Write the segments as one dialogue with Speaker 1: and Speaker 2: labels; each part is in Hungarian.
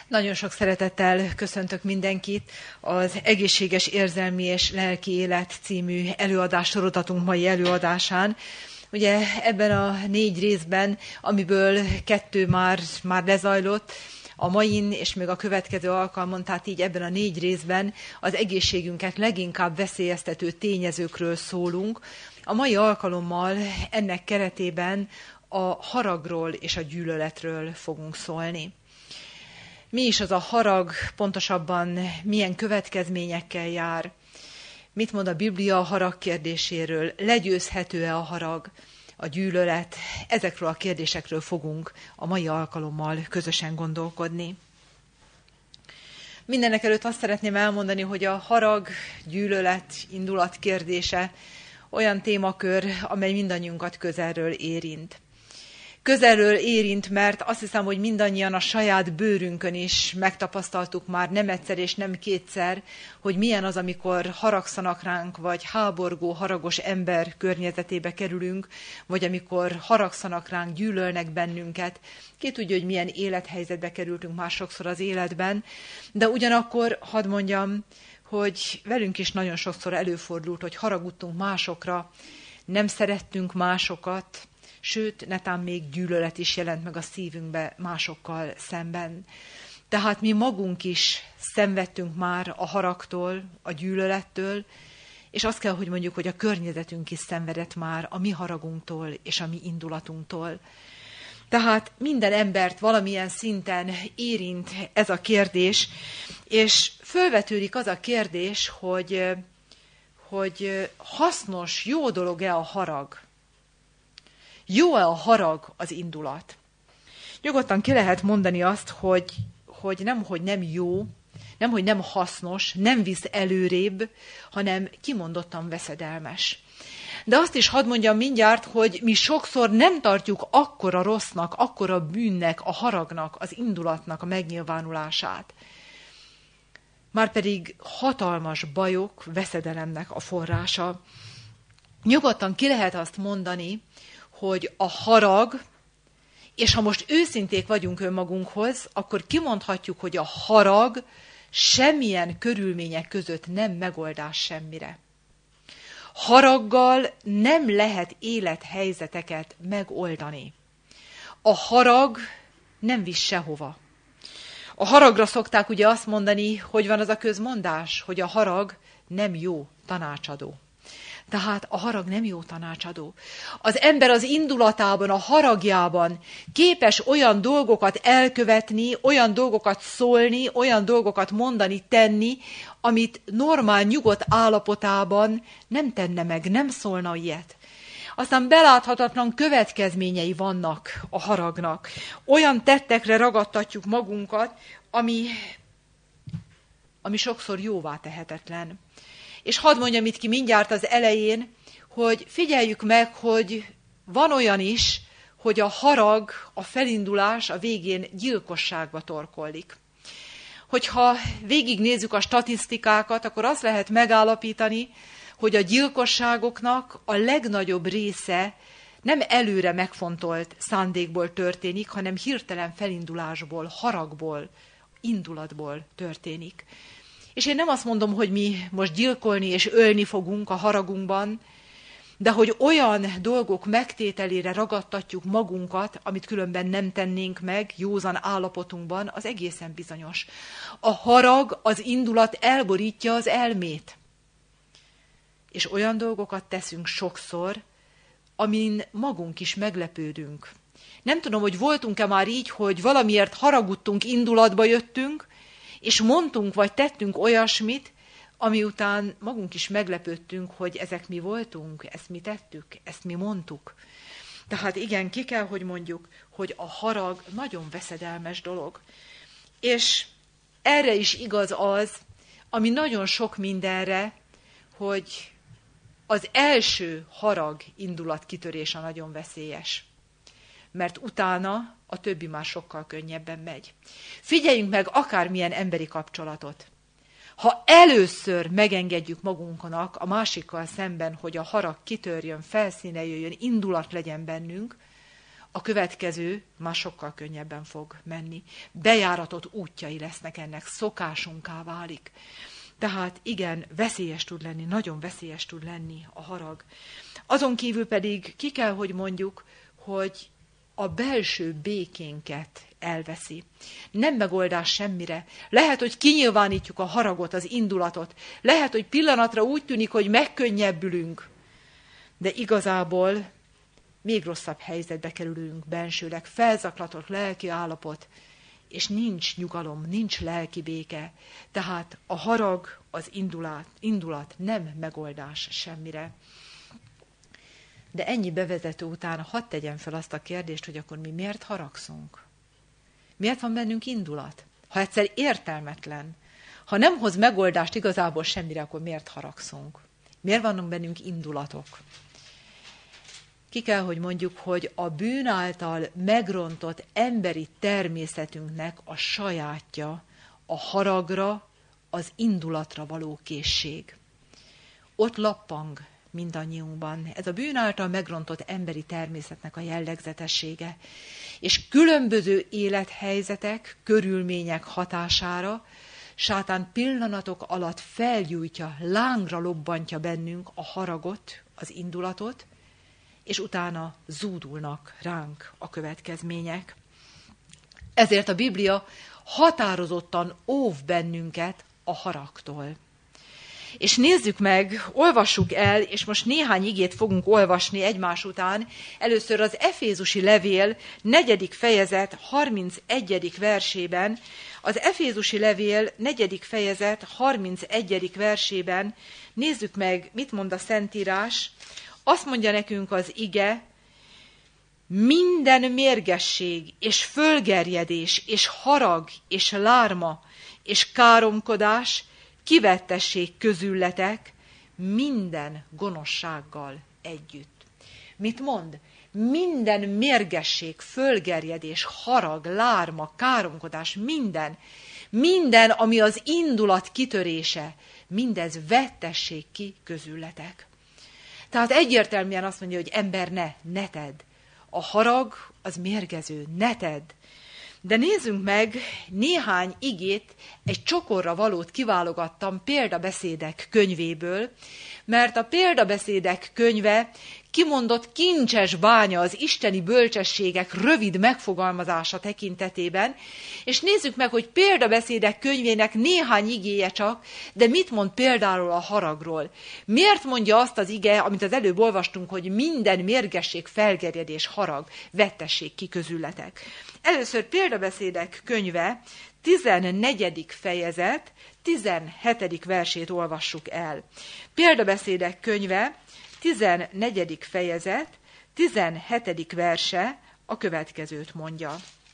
Speaker 1: Nagyon sok szeretettel köszöntök mindenkit az Egészséges Érzelmi és Lelki Élet című előadássorozatatunk mai előadásán. Ugye ebben a 4 részben, amiből 2 már lezajlott, a main és még a következő alkalmon, tehát így ebben a 4 részben az egészségünket leginkább veszélyeztető tényezőkről szólunk. A mai alkalommal ennek keretében a haragról és a gyűlöletről fogunk szólni. Mi is az a harag, pontosabban milyen következményekkel jár? Mit mond a Biblia a harag kérdéséről? Legyőzhető-e a harag, a gyűlölet? Ezekről a kérdésekről fogunk a mai alkalommal közösen gondolkodni. Mindenek előtt azt szeretném elmondani, hogy a harag, gyűlölet, indulat kérdése olyan témakör, amely mindannyiunkat közelről érint. Közelről érint, mert azt hiszem, hogy mindannyian a saját bőrünkön is megtapasztaltuk már nem egyszer és nem kétszer, hogy milyen az, amikor haragszanak ránk, vagy háborgó, haragos ember környezetébe kerülünk, vagy amikor haragszanak ránk, gyűlölnek bennünket. Ki tudja, hogy milyen élethelyzetbe kerültünk már sokszor az életben, de ugyanakkor hadd mondjam, hogy velünk is nagyon sokszor előfordult, hogy haragudtunk másokra, nem szerettünk másokat, sőt, netán még gyűlölet is jelent meg a szívünkbe másokkal szemben. Tehát mi magunk is szenvedtünk már a haragtól, a gyűlölettől, és azt kell, hogy mondjuk, hogy a környezetünk is szenvedett már a mi haragunktól és a mi indulatunktól. Tehát minden embert valamilyen szinten érint ez a kérdés, és fölvetődik az a kérdés, hogy hasznos, jó dolog-e a harag? Jó-e a harag az indulat? Nyugodtan ki lehet mondani azt, hogy nem jó, nem, hogy nem hasznos, nem visz előrébb, hanem kimondottan veszedelmes. De azt is hadd mondjam mindjárt, hogy mi sokszor nem tartjuk akkora rossznak, akkora bűnnek, a haragnak, az indulatnak a megnyilvánulását. Márpedig hatalmas bajok, veszedelemnek a forrása. Nyugodtan ki lehet azt mondani, hogy a harag, és ha most őszinték vagyunk önmagunkhoz, akkor kimondhatjuk, hogy a harag semmilyen körülmények között nem megoldás semmire. Haraggal nem lehet élethelyzeteket megoldani. A harag nem visz sehova. A haragra szokták ugye azt mondani, hogy van az a közmondás, hogy a harag nem jó tanácsadó. Tehát a harag nem jó tanácsadó. Az ember az indulatában, a haragjában képes olyan dolgokat elkövetni, olyan dolgokat szólni, olyan dolgokat mondani, tenni, amit normál, nyugodt állapotában nem tenne meg, nem szólna ilyet. Aztán beláthatatlan következményei vannak a haragnak. Olyan tettekre ragadtatjuk magunkat, ami sokszor jóvá tehetetlen. És hadd mondjam itt ki mindjárt az elején, hogy figyeljük meg, hogy van olyan is, hogy a harag, a felindulás a végén gyilkosságba torkollik. Hogyha végignézzük a statisztikákat, akkor azt lehet megállapítani, hogy a gyilkosságoknak a legnagyobb része nem előre megfontolt szándékból történik, hanem hirtelen felindulásból, haragból, indulatból történik. És én nem azt mondom, hogy mi most gyilkolni és ölni fogunk a haragunkban, de hogy olyan dolgok megtételére ragadtatjuk magunkat, amit különben nem tennénk meg józan állapotunkban, az egészen bizonyos. A harag, az indulat elborítja az elmét. És olyan dolgokat teszünk sokszor, amin magunk is meglepődünk. Nem tudom, hogy voltunk-e már így, hogy valamiért haragudtunk, indulatba jöttünk, és mondtunk vagy tettünk olyasmit, ami után magunk is meglepődtünk, hogy ezek mi voltunk, ezt mi tettük, ezt mi mondtuk. Tehát igen, ki kell, hogy mondjuk, hogy a harag nagyon veszedelmes dolog. És erre is igaz az, ami nagyon sok mindenre, hogy az első harag indulat kitörése nagyon veszélyes. Mert utána a többi már sokkal könnyebben megy. Figyeljünk meg akármilyen emberi kapcsolatot. Ha először megengedjük magunknak a másikkal szemben, hogy a harag kitörjön, felszíne jöjjön, indulat legyen bennünk, A következő már sokkal könnyebben fog menni. Bejáratott útjai lesznek ennek, szokásunká válik. Tehát igen, veszélyes tud lenni, nagyon veszélyes tud lenni a harag. Azon kívül pedig ki kell, hogy mondjuk, hogy a belső békénket elveszi. Nem megoldás semmire. Lehet, hogy kinyilvánítjuk a haragot, az indulatot. Lehet, hogy pillanatra úgy tűnik, hogy megkönnyebbülünk. De igazából még rosszabb helyzetbe kerülünk bensőleg. Felzaklatott lelki állapot, és nincs nyugalom, nincs lelki béke. Tehát a harag, az indulat nem megoldás semmire. De ennyi bevezető után hadd tegyem fel azt a kérdést, hogy akkor mi miért haragszunk? Miért van bennünk indulat? Ha egyszer értelmetlen, ha nem hoz megoldást igazából semmire, akkor miért haragszunk? Miért vannak bennünk indulatok? Ki kell, hogy mondjuk, hogy a bűn által megrontott emberi természetünknek a sajátja a haragra, az indulatra való készség. Ott lappang mindannyiunkban. Ez a bűn által megrontott emberi természetnek a jellegzetessége. És különböző élethelyzetek, körülmények hatására sátán pillanatok alatt felgyújtja, lángra lobbantja bennünk a haragot, az indulatot, és utána zúdulnak ránk a következmények. Ezért a Biblia határozottan óv bennünket a haragtól. És nézzük meg, olvassuk el, és most néhány igét fogunk olvasni egymás után. Először az Efézusi levél 4. fejezet 31. versében, az Efézusi levél 4. fejezet 31. versében nézzük meg, mit mond a Szentírás. Azt mondja nekünk az ige, minden mérgesség, és fölgerjedés, és harag, és lárma, és káromkodás kivettessék közületek minden gonoszsággal együtt. Mit mond? Minden mérgesség, fölgerjedés, harag, lárma, káromkodás, minden, ami az indulat kitörése, mindez vettessék ki közületek. Tehát egyértelműen azt mondja, hogy ember ne tedd. A harag az mérgező, ne tedd. De nézzünk meg néhány igét, egy csokorra valót kiválogattam példabeszédek könyvéből, mert a példabeszédek könyve kimondott kincses bánya az isteni bölcsességek rövid megfogalmazása tekintetében, és nézzük meg, hogy példabeszédek könyvének néhány igéje csak, de mit mond például a haragról? Miért mondja azt az ige, amit az előbb olvastunk, hogy minden mérgesség, felgerjedés, harag, vettessék ki közületek? Először példabeszédek könyve, 14. fejezet, 17. versét olvassuk el. Példabeszédek könyve, 14. fejezet, 17. verse a következőt mondja.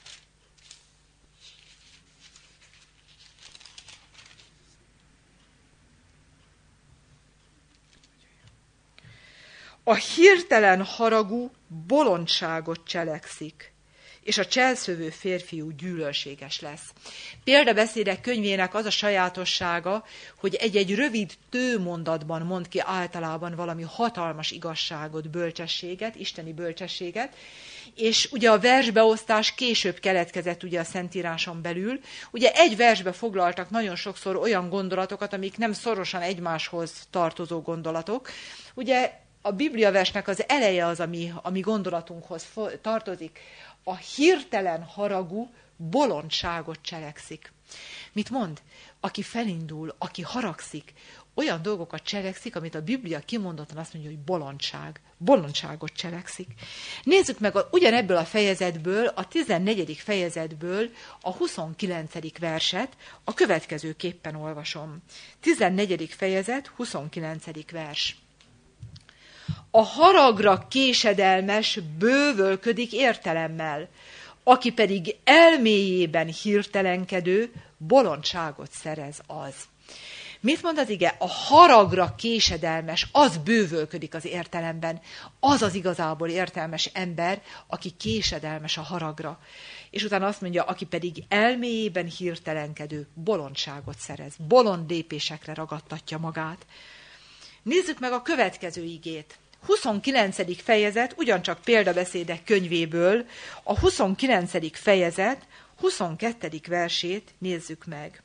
Speaker 1: A hirtelen haragú bolondságot cselekszik, és a cselszövő férfiú gyűlölséges lesz. Példabeszédek könyvének az a sajátossága, hogy egy-egy rövid tőmondatban mond ki általában valami hatalmas igazságot, bölcsességet, isteni bölcsességet, és ugye a versbeosztás később keletkezett ugye a Szentíráson belül. Ugye egy versbe foglaltak nagyon sokszor olyan gondolatokat, amik nem szorosan egymáshoz tartozó gondolatok. Ugye a bibliaversnek az eleje az, ami gondolatunkhoz tartozik. A hirtelen haragú bolondságot cselekszik. Mit mond? Aki felindul, aki haragszik, olyan dolgokat cselekszik, amit a Biblia kimondottan azt mondja, hogy bolondság. Bolondságot cselekszik. Nézzük meg ugyanebből a fejezetből, a 14. fejezetből a 29. verset, a következőképpen olvasom. 14. fejezet, 29. vers. A haragra késedelmes bővölködik értelemmel, aki pedig elméjében hirtelenkedő, bolondságot szerez az. Mit mond az ige? A haragra késedelmes, az bővölködik az értelemben. Az az igazából értelmes ember, aki késedelmes a haragra. És utána azt mondja, aki pedig elméjében hirtelenkedő, bolondságot szerez. Bolond lépésekre ragadtatja magát. Nézzük meg a következő igét. 29. fejezet, ugyancsak példabeszédek könyvéből, a 29. fejezet 22. versét nézzük meg.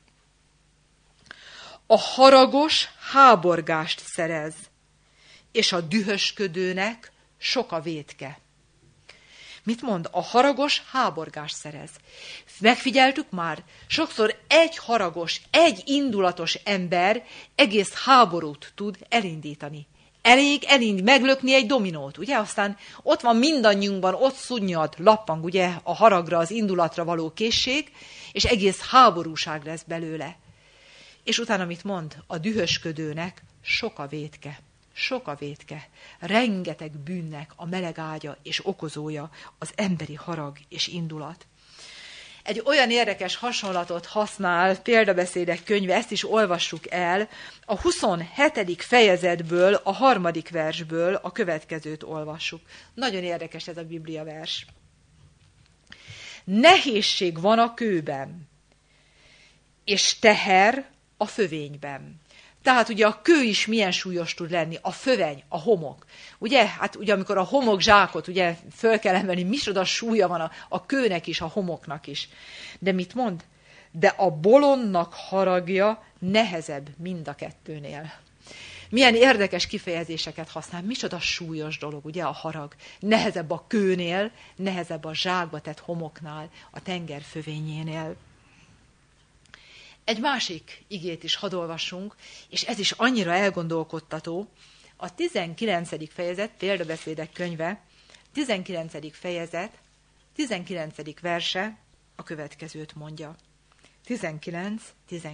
Speaker 1: A haragos háborgást szerez, és a dühösködőnek sok a vétke. Mit mond? A haragos háborgást szerez. Megfigyeltük már? Sokszor egy haragos, egy indulatos ember egész háborút tud elindítani. Elég meglökni egy dominót, ugye? Aztán ott van mindannyiunkban, ott szunnyad, lappang, ugye, a haragra, az indulatra való készség, és egész háborúság lesz belőle. És utána mit mond? A dühösködőnek sok a vétke. Sok a vétke, rengeteg bűnnek a meleg ágya és okozója az emberi harag és indulat. Egy olyan érdekes hasonlatot használ példabeszédek könyve, ezt is olvassuk el, a 27. fejezetből, a 3. versből a következőt olvassuk. Nagyon érdekes ez a Biblia vers. Nehézség van a kőben, és teher a fövényben. Tehát ugye a kő is milyen súlyos tud lenni, a föveny, a homok. Ugye, hát ugye amikor a homokzsákot ugye föl kell emelni, micsoda súlya van a kőnek is, a homoknak is. De mit mond? De a bolondnak haragja nehezebb mind a kettőnél. Milyen érdekes kifejezéseket használ, micsoda súlyos dolog, ugye a harag. Nehezebb a kőnél, nehezebb a zsákba tett homoknál, a tenger fövényénél. Egy másik igét is hadd olvassunk, és ez is annyira elgondolkodtató. A 19. fejezet, példabeszédek könyve, 19. fejezet, 19. verse a következőt mondja. 19.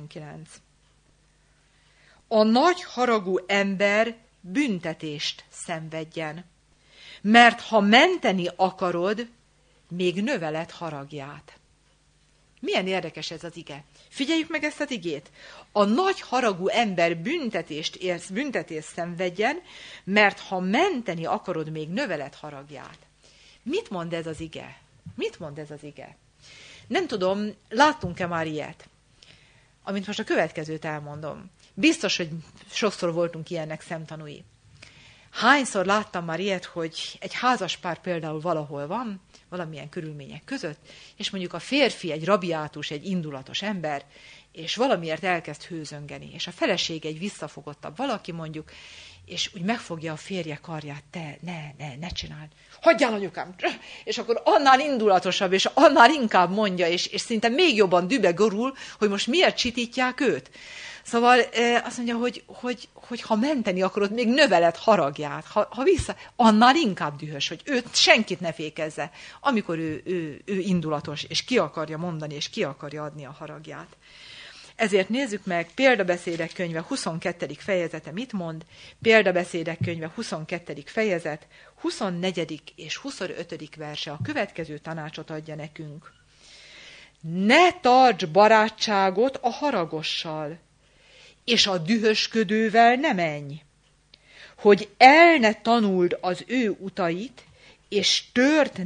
Speaker 1: A nagy haragú ember büntetést szenvedjen, mert ha menteni akarod, még növeled haragját. Milyen érdekes ez az ige. Figyeljük meg ezt az igét. A nagy haragú ember büntetést szenvedjen, mert ha menteni akarod, még növeled haragját. Mit mond ez az ige? Mit mond ez az ige? Nem tudom, láttunk-e már ilyet? Amint most a következőt elmondom. Biztos, hogy sokszor voltunk ilyennek szemtanúi. Hányszor láttam már ilyet, hogy egy házaspár például valahol van, valamilyen körülmények között, és mondjuk a férfi egy rabiátus, egy indulatos ember, és valamiért elkezd hőzöngeni, és a feleség egy visszafogottabb valaki mondjuk, és úgy megfogja a férje karját, te, ne csináld, hagyjál anyukám, és akkor annál indulatosabb, és annál inkább mondja, és szinte még jobban dübe gorul, hogy most miért csitítják őt. Szóval azt mondja, hogy ha menteni akarod, még növeled haragját, ha vissza, annál inkább dühös, hogy őt senkit ne fékezze, amikor ő indulatos, és ki akarja mondani, és ki akarja adni a haragját. Ezért nézzük meg, példabeszédek könyve 22. fejezete mit mond? Példabeszédek könyve 22. fejezet, 24. és 25. verse a következő tanácsot adja nekünk. Ne tarts barátságot a haragossal, és a dühösködővel ne menj, hogy el ne tanuld az ő utait, és tört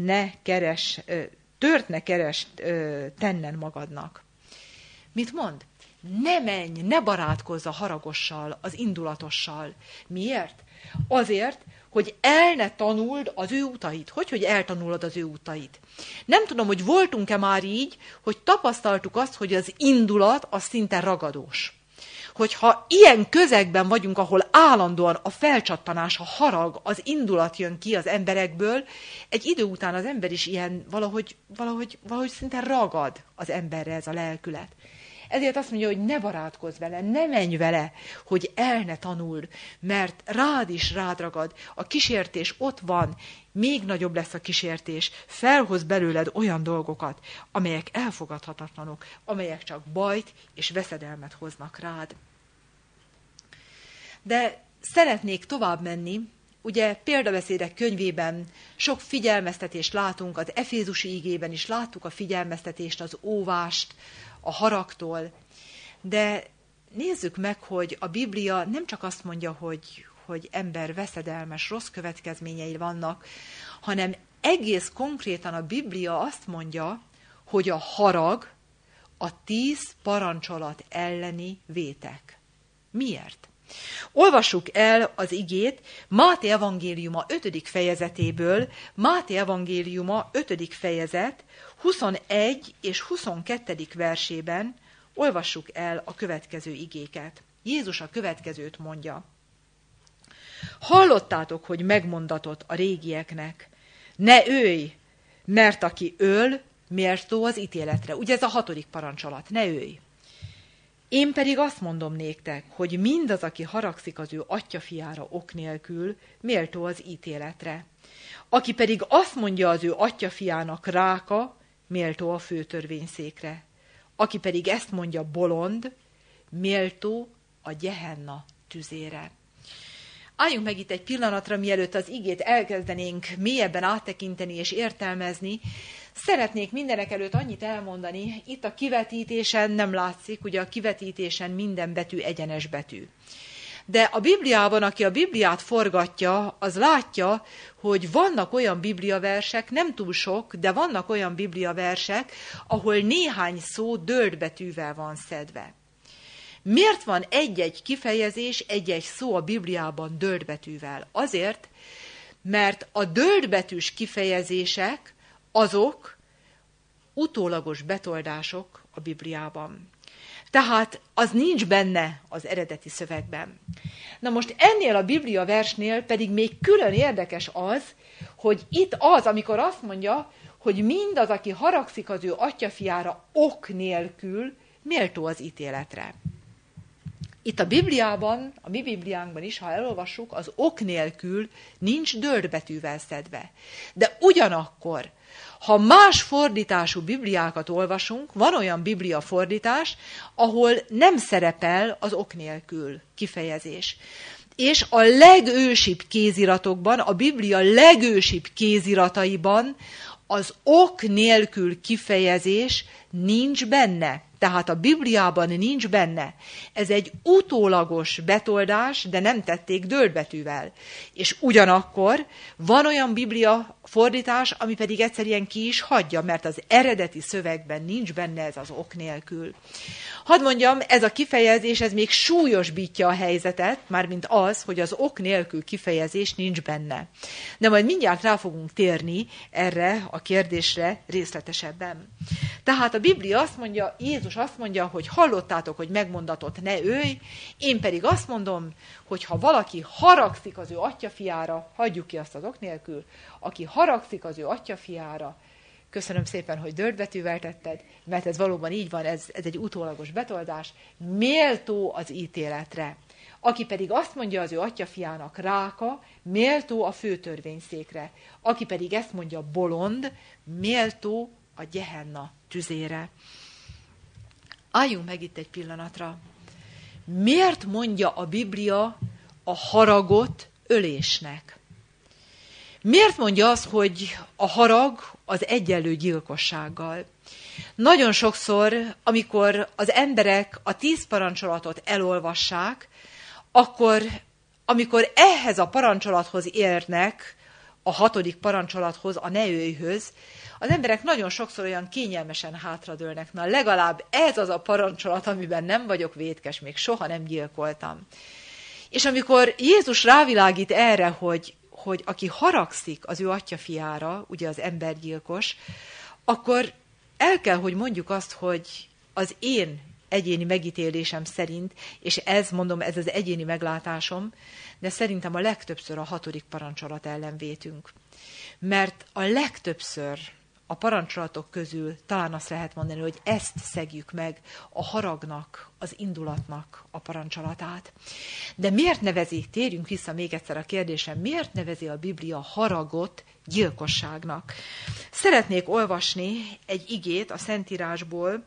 Speaker 1: ne keresd tennen magadnak. Mit mond? Ne menj, ne barátkozz a haragossal, az indulatossal. Miért? Azért, hogy el ne tanuld az ő utait. Hogy eltanulod az ő utait? Nem tudom, hogy voltunk-e már így, hogy tapasztaltuk azt, hogy az indulat az szinte ragadós. Hogyha ilyen közegben vagyunk, ahol állandóan a felcsattanás, a harag, az indulat jön ki az emberekből, egy idő után az ember is ilyen valahogy szinte ragad az emberre ez a lelkület. Ezért azt mondja, hogy ne barátkozz vele, ne menj vele, hogy el ne tanuld, mert rád is rád ragad. A kísértés ott van, még nagyobb lesz a kísértés, felhoz belőled olyan dolgokat, amelyek elfogadhatatlanok, amelyek csak bajt és veszedelmet hoznak rád. De szeretnék tovább menni. Ugye példabeszédek könyvében sok figyelmeztetést látunk, az efézusi igében is láttuk a figyelmeztetést, az óvást, a haragtól, de nézzük meg, hogy a Biblia nem csak azt mondja, hogy ember veszedelmes, rossz következményei vannak, hanem egész konkrétan a Biblia azt mondja, hogy a harag a 10 parancsolat elleni vétek. Miért? Olvassuk el az igét Máté evangéliuma 5. fejezetéből, Máté evangéliuma 5. fejezet 21 és 22. versében olvassuk el a következő igéket. Jézus a következőt mondja. Hallottátok, hogy megmondatott a régieknek, ne ölj, mert aki öl, méltó az ítéletre. Ugye ez a 6. parancsolat, ne ölj. Én pedig azt mondom néktek, hogy mindaz, aki haragszik az ő atyafiára ok nélkül, méltó az ítéletre. Aki pedig azt mondja az ő atyafiának ráka, méltó a főtörvényszékre. Aki pedig ezt mondja bolond, méltó a Gehenna tüzére. Álljunk meg itt egy pillanatra, mielőtt az igét elkezdenénk mélyebben áttekinteni és értelmezni. Szeretnék mindenek előtt annyit elmondani, itt a kivetítésen nem látszik, ugye a kivetítésen minden betű egyenes betű. De a Bibliában, aki a Bibliát forgatja, az látja, hogy vannak olyan bibliaversek, nem túl sok, de vannak olyan bibliaversek, ahol néhány szó dölt betűvel van szedve. Miért van egy-egy kifejezés, egy-egy szó a Bibliában dölt betűvel? Azért, mert a dölt betűs kifejezések azok utólagos betoldások a Bibliában. Tehát az nincs benne az eredeti szövegben. Na most ennél a Biblia versnél pedig még külön érdekes az, hogy itt az, amikor azt mondja, hogy mindaz, aki haragszik az ő atyafiára ok nélkül, méltó az ítéletre. Itt a Bibliában, a mi Bibliánkban is, ha elolvassuk, az ok nélkül nincs dölt betűvel szedve. De ugyanakkor, ha más fordítású Bibliákat olvasunk, van olyan Biblia fordítás, ahol nem szerepel az ok nélkül kifejezés. És a legősibb kéziratokban, a Biblia legősibb kézirataiban az ok nélkül kifejezés nincs benne. Tehát a Bibliában nincs benne. Ez egy utólagos betoldás, de nem tették dölt betűvel. És ugyanakkor van olyan Biblia fordítás, ami pedig egyszerűen ki is hagyja, mert az eredeti szövegben nincs benne ez az ok nélkül. Hadd mondjam, ez a kifejezés, ez még súlyosbítja a helyzetet, mármint az, hogy az ok nélkül kifejezés nincs benne. De majd mindjárt rá fogunk térni erre a kérdésre részletesebben. Tehát a Biblia azt mondja, Jézus azt mondja, hogy hallottátok, hogy megmondatott, ne ölj, én pedig azt mondom, hogy ha valaki haragszik az ő atyafiára, hagyjuk ki azt az ok nélkül, aki haragszik az ő atyafiára, köszönöm szépen, hogy dölt betűvel tetted, mert ez valóban így van, ez egy utólagos betoldás, méltó az ítéletre. Aki pedig azt mondja az ő atyafiának ráka, méltó a főtörvényszékre. Aki pedig ezt mondja bolond, méltó a Gehenna tüzére. Álljunk meg itt egy pillanatra. Miért mondja a Biblia a haragot ölésnek? Miért mondja azt, hogy a harag az egyenlő gyilkossággal? Nagyon sokszor, amikor az emberek a 10 parancsolatot elolvassák, akkor, amikor ehhez a parancsolathoz érnek, a 6. parancsolathoz, a ne öllyhöz, az emberek nagyon sokszor olyan kényelmesen hátradőlnek. Na, legalább ez az a parancsolat, amiben nem vagyok vétkes, még soha nem gyilkoltam. És amikor Jézus rávilágít erre, hogy aki haragszik az ő atyafiára, ugye az embergyilkos, akkor el kell, hogy mondjuk azt, hogy az én egyéni megítélésem szerint, és ez az egyéni meglátásom, de szerintem a legtöbbször a 6. parancsolat ellen vétünk. Mert a legtöbbször a parancsolatok közül talán azt lehet mondani, hogy ezt szegjük meg, a haragnak, az indulatnak a parancsolatát. De miért nevezi, térjünk vissza még egyszer a kérdésre, miért nevezi a Biblia haragot gyilkosságnak? Szeretnék olvasni egy igét a Szentírásból,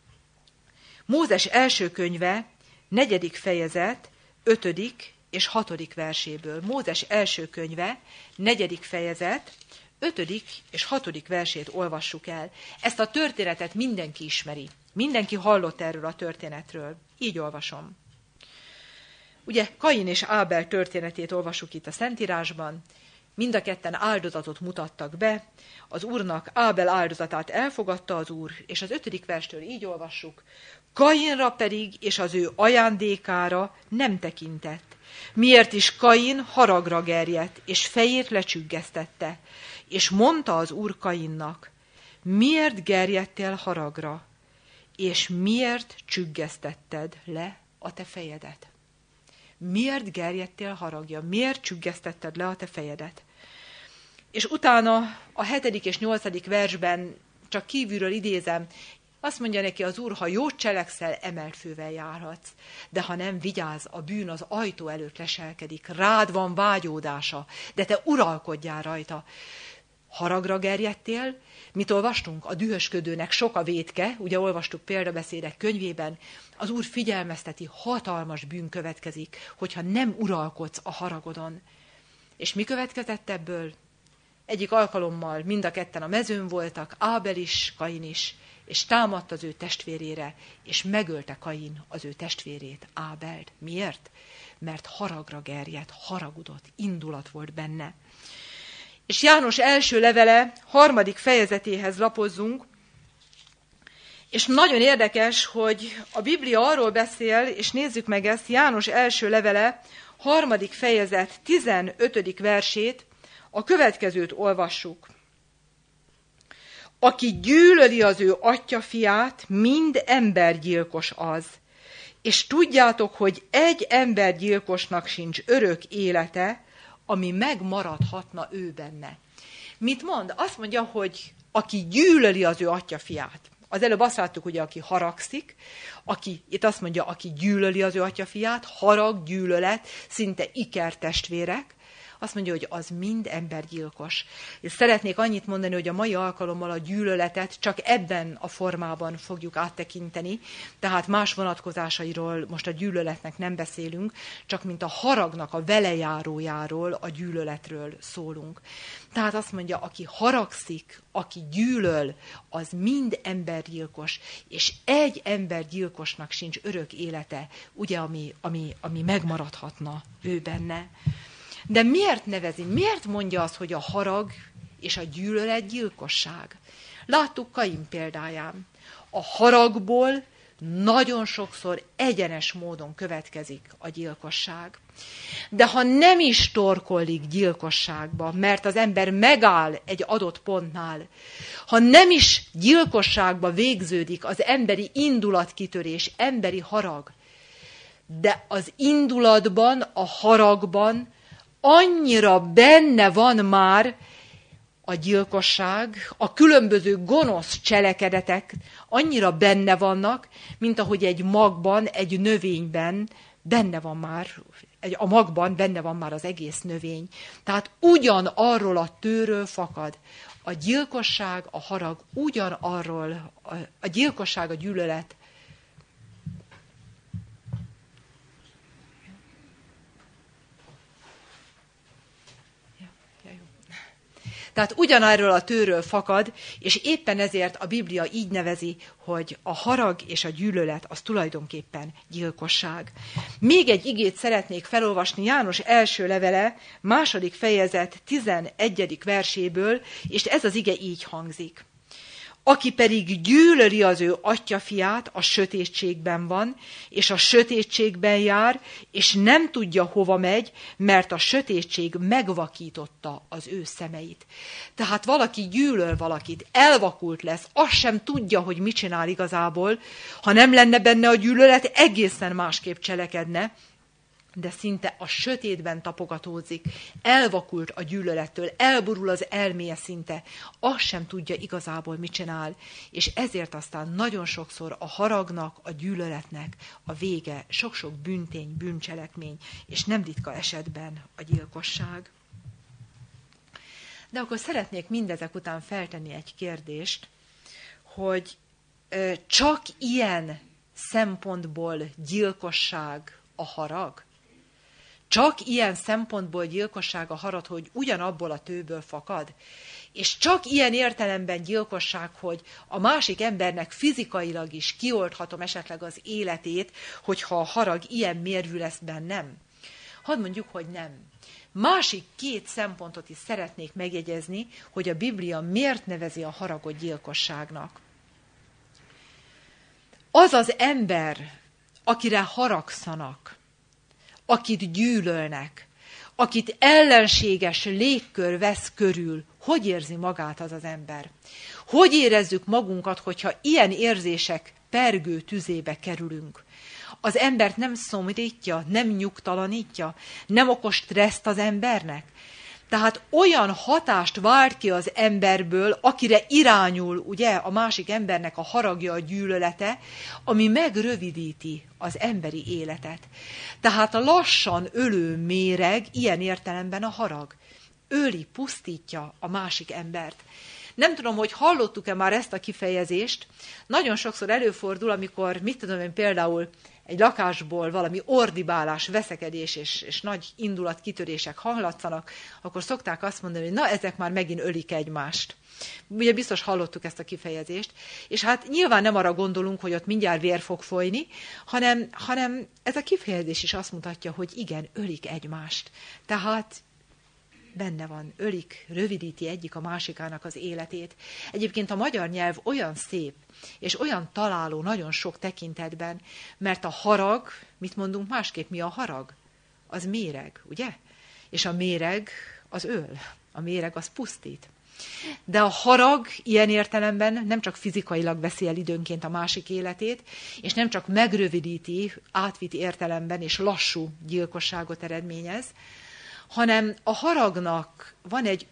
Speaker 1: Mózes első könyve, 4. fejezet, 5. és 6. verséből. Mózes első könyve, 4. fejezet, 5. és 6. versét olvassuk el. Ezt a történetet mindenki ismeri. Mindenki hallott erről a történetről. Így olvasom. Ugye Kain és Ábel történetét olvasjuk itt a Szentírásban. Mind a ketten áldozatot mutattak be, az Úrnak Ábel áldozatát elfogadta az Úr, és az 5. verstől így olvassuk, Kainra pedig és az ő ajándékára nem tekintett. Miért is Kain haragra gerjedt, és fejét lecsüggesztette, és mondta az Úr Kainnak, miért gerjedtél haragra, és miért csüggesztetted le a te fejedet? Miért gerjedtél haragja? Miért csüggesztetted le a te fejedet? És utána a 7. és 8. versben, csak kívülről idézem, azt mondja neki az Úr, ha jót cselekszel, emelt fővel járhatsz. De ha nem, vigyázz, a bűn az ajtó előtt leselkedik. Rád van vágyódása, de te uralkodjál rajta. Haragra gerjedtél? Mit olvastunk? A dühösködőnek sok a vétke, ugye olvastuk példabeszédek könyvében. Az Úr figyelmezteti, hatalmas bűn következik, hogyha nem uralkodsz a haragodon. És mi következett ebből? Egyik alkalommal mind a ketten a mezőn voltak, Ábel is, Kain is, és támadt az ő testvérére, és megölte Kain az ő testvérét, Ábelt. Miért? Mert haragra gerjedt, haragudott, indulat volt benne. És János első levele 3. fejezetéhez lapozzunk, és nagyon érdekes, hogy a Biblia arról beszél, és nézzük meg ezt, János első levele 3. fejezet 15. versét, a következőt olvassuk. Aki gyűlöli az ő atyafiát, mind embergyilkos az. És tudjátok, hogy egy embergyilkosnak sincs örök élete, ami megmaradhatna ő benne. Mit mond? Azt mondja, hogy aki gyűlöli az ő atyafiát. Az előbb azt láttuk, hogy aki haragszik, itt azt mondja, aki gyűlöli az ő atyafiát, harag, gyűlölet, szinte ikertestvérek, azt mondja, hogy az mind embergyilkos. És szeretnék annyit mondani, hogy a mai alkalommal a gyűlöletet csak ebben a formában fogjuk áttekinteni, tehát más vonatkozásairól most a gyűlöletnek nem beszélünk, csak mint a haragnak a velejárójáról, a gyűlöletről szólunk. Tehát azt mondja, aki haragszik, aki gyűlöl, az mind embergyilkos, és egy embergyilkosnak sincs örök élete, ugye, ami megmaradhatna ő benne. De miért nevezi, miért mondja azt, hogy a harag és a gyűlölet gyilkosság? Láttuk Kain példáján. A haragból nagyon sokszor egyenes módon következik a gyilkosság. De ha nem is torkollik gyilkosságba, mert az ember megáll egy adott pontnál, ha nem is gyilkosságba végződik az emberi indulatkitörés, emberi harag, de az indulatban, a haragban annyira benne van már a gyilkosság, a különböző gonosz cselekedetek annyira benne vannak, mint ahogy egy magban, egy növényben benne van már, a magban benne van már az egész növény. Tehát ugyanarról a tőről fakad. A gyilkosság, a harag ugyanarról, a gyilkosság, a gyűlölet. Tehát ugyanarról a tőről fakad, és éppen ezért a Biblia így nevezi, hogy a harag és a gyűlölet az tulajdonképpen gyilkosság. Még egy igét szeretnék felolvasni János első levele, 2. fejezet 11. verséből, és ez az ige így hangzik. Aki pedig gyűlöli az ő atyafiát, a sötétségben van, és a sötétségben jár, és nem tudja, hova megy, mert a sötétség megvakította az ő szemeit. Tehát valaki gyűlöl valakit, elvakult lesz, azt sem tudja, hogy mit csinál igazából. Ha nem lenne benne a gyűlölet, egészen másképp cselekedne, de szinte a sötétben tapogatózik, elvakult a gyűlölettől, elborul az elméje szinte, azt sem tudja igazából, mit csinál, és ezért aztán nagyon sokszor a haragnak, a gyűlöletnek a vége sok-sok bűntény, bűncselekmény, és nem ritka esetben a gyilkosság. De akkor szeretnék mindezek után feltenni egy kérdést, hogy csak ilyen szempontból gyilkosság a harag? Csak ilyen szempontból gyilkosság a harag, hogy ugyanabból a tőből fakad? És csak ilyen értelemben gyilkosság, hogy a másik embernek fizikailag is kioldhatom esetleg az életét, hogyha a harag ilyen mérvű lesz bennem? Hadd mondjuk, hogy nem. Másik két szempontot is szeretnék megjegyezni, hogy a Biblia miért nevezi a haragot gyilkosságnak. Az az ember, akire haragszanak, akit gyűlölnek, akit ellenséges légkör vesz körül, hogy érzi magát az az ember? Hogy érezzük magunkat, hogyha ilyen érzések pergő tüzébe kerülünk? Az embert nem szomorítja, nem nyugtalanítja, nem okoz stresszt az embernek? Tehát olyan hatást vált ki az emberből, akire irányul, ugye, a másik embernek a haragja, a gyűlölete, ami megrövidíti az emberi életet. Tehát a lassan ölő méreg, ilyen értelemben a harag. Öli, pusztítja a másik embert. Nem tudom, hogy hallottuk-e már ezt a kifejezést. Nagyon sokszor előfordul, amikor, mit tudom én, például egy lakásból valami ordibálás, veszekedés és nagy indulatkitörések hallatszanak, akkor szokták azt mondani, hogy na, ezek már megint ölik egymást. Ugye biztos hallottuk ezt a kifejezést, és hát nyilván nem arra gondolunk, hogy ott mindjárt vér fog folyni, hanem ez a kifejezés is azt mutatja, hogy igen, ölik egymást. Tehát benne van, ölik, rövidíti egyik a másikának az életét. Egyébként a magyar nyelv olyan szép, és olyan találó nagyon sok tekintetben, mert a harag, mit mondunk másképp, mi a harag? Az méreg, ugye? És a méreg az öl, a méreg az pusztít. De a harag ilyen értelemben nem csak fizikailag veszi el időnként a másik életét, és nem csak megrövidíti, átvitt értelemben és lassú gyilkosságot eredményez, hanem a haragnak van egy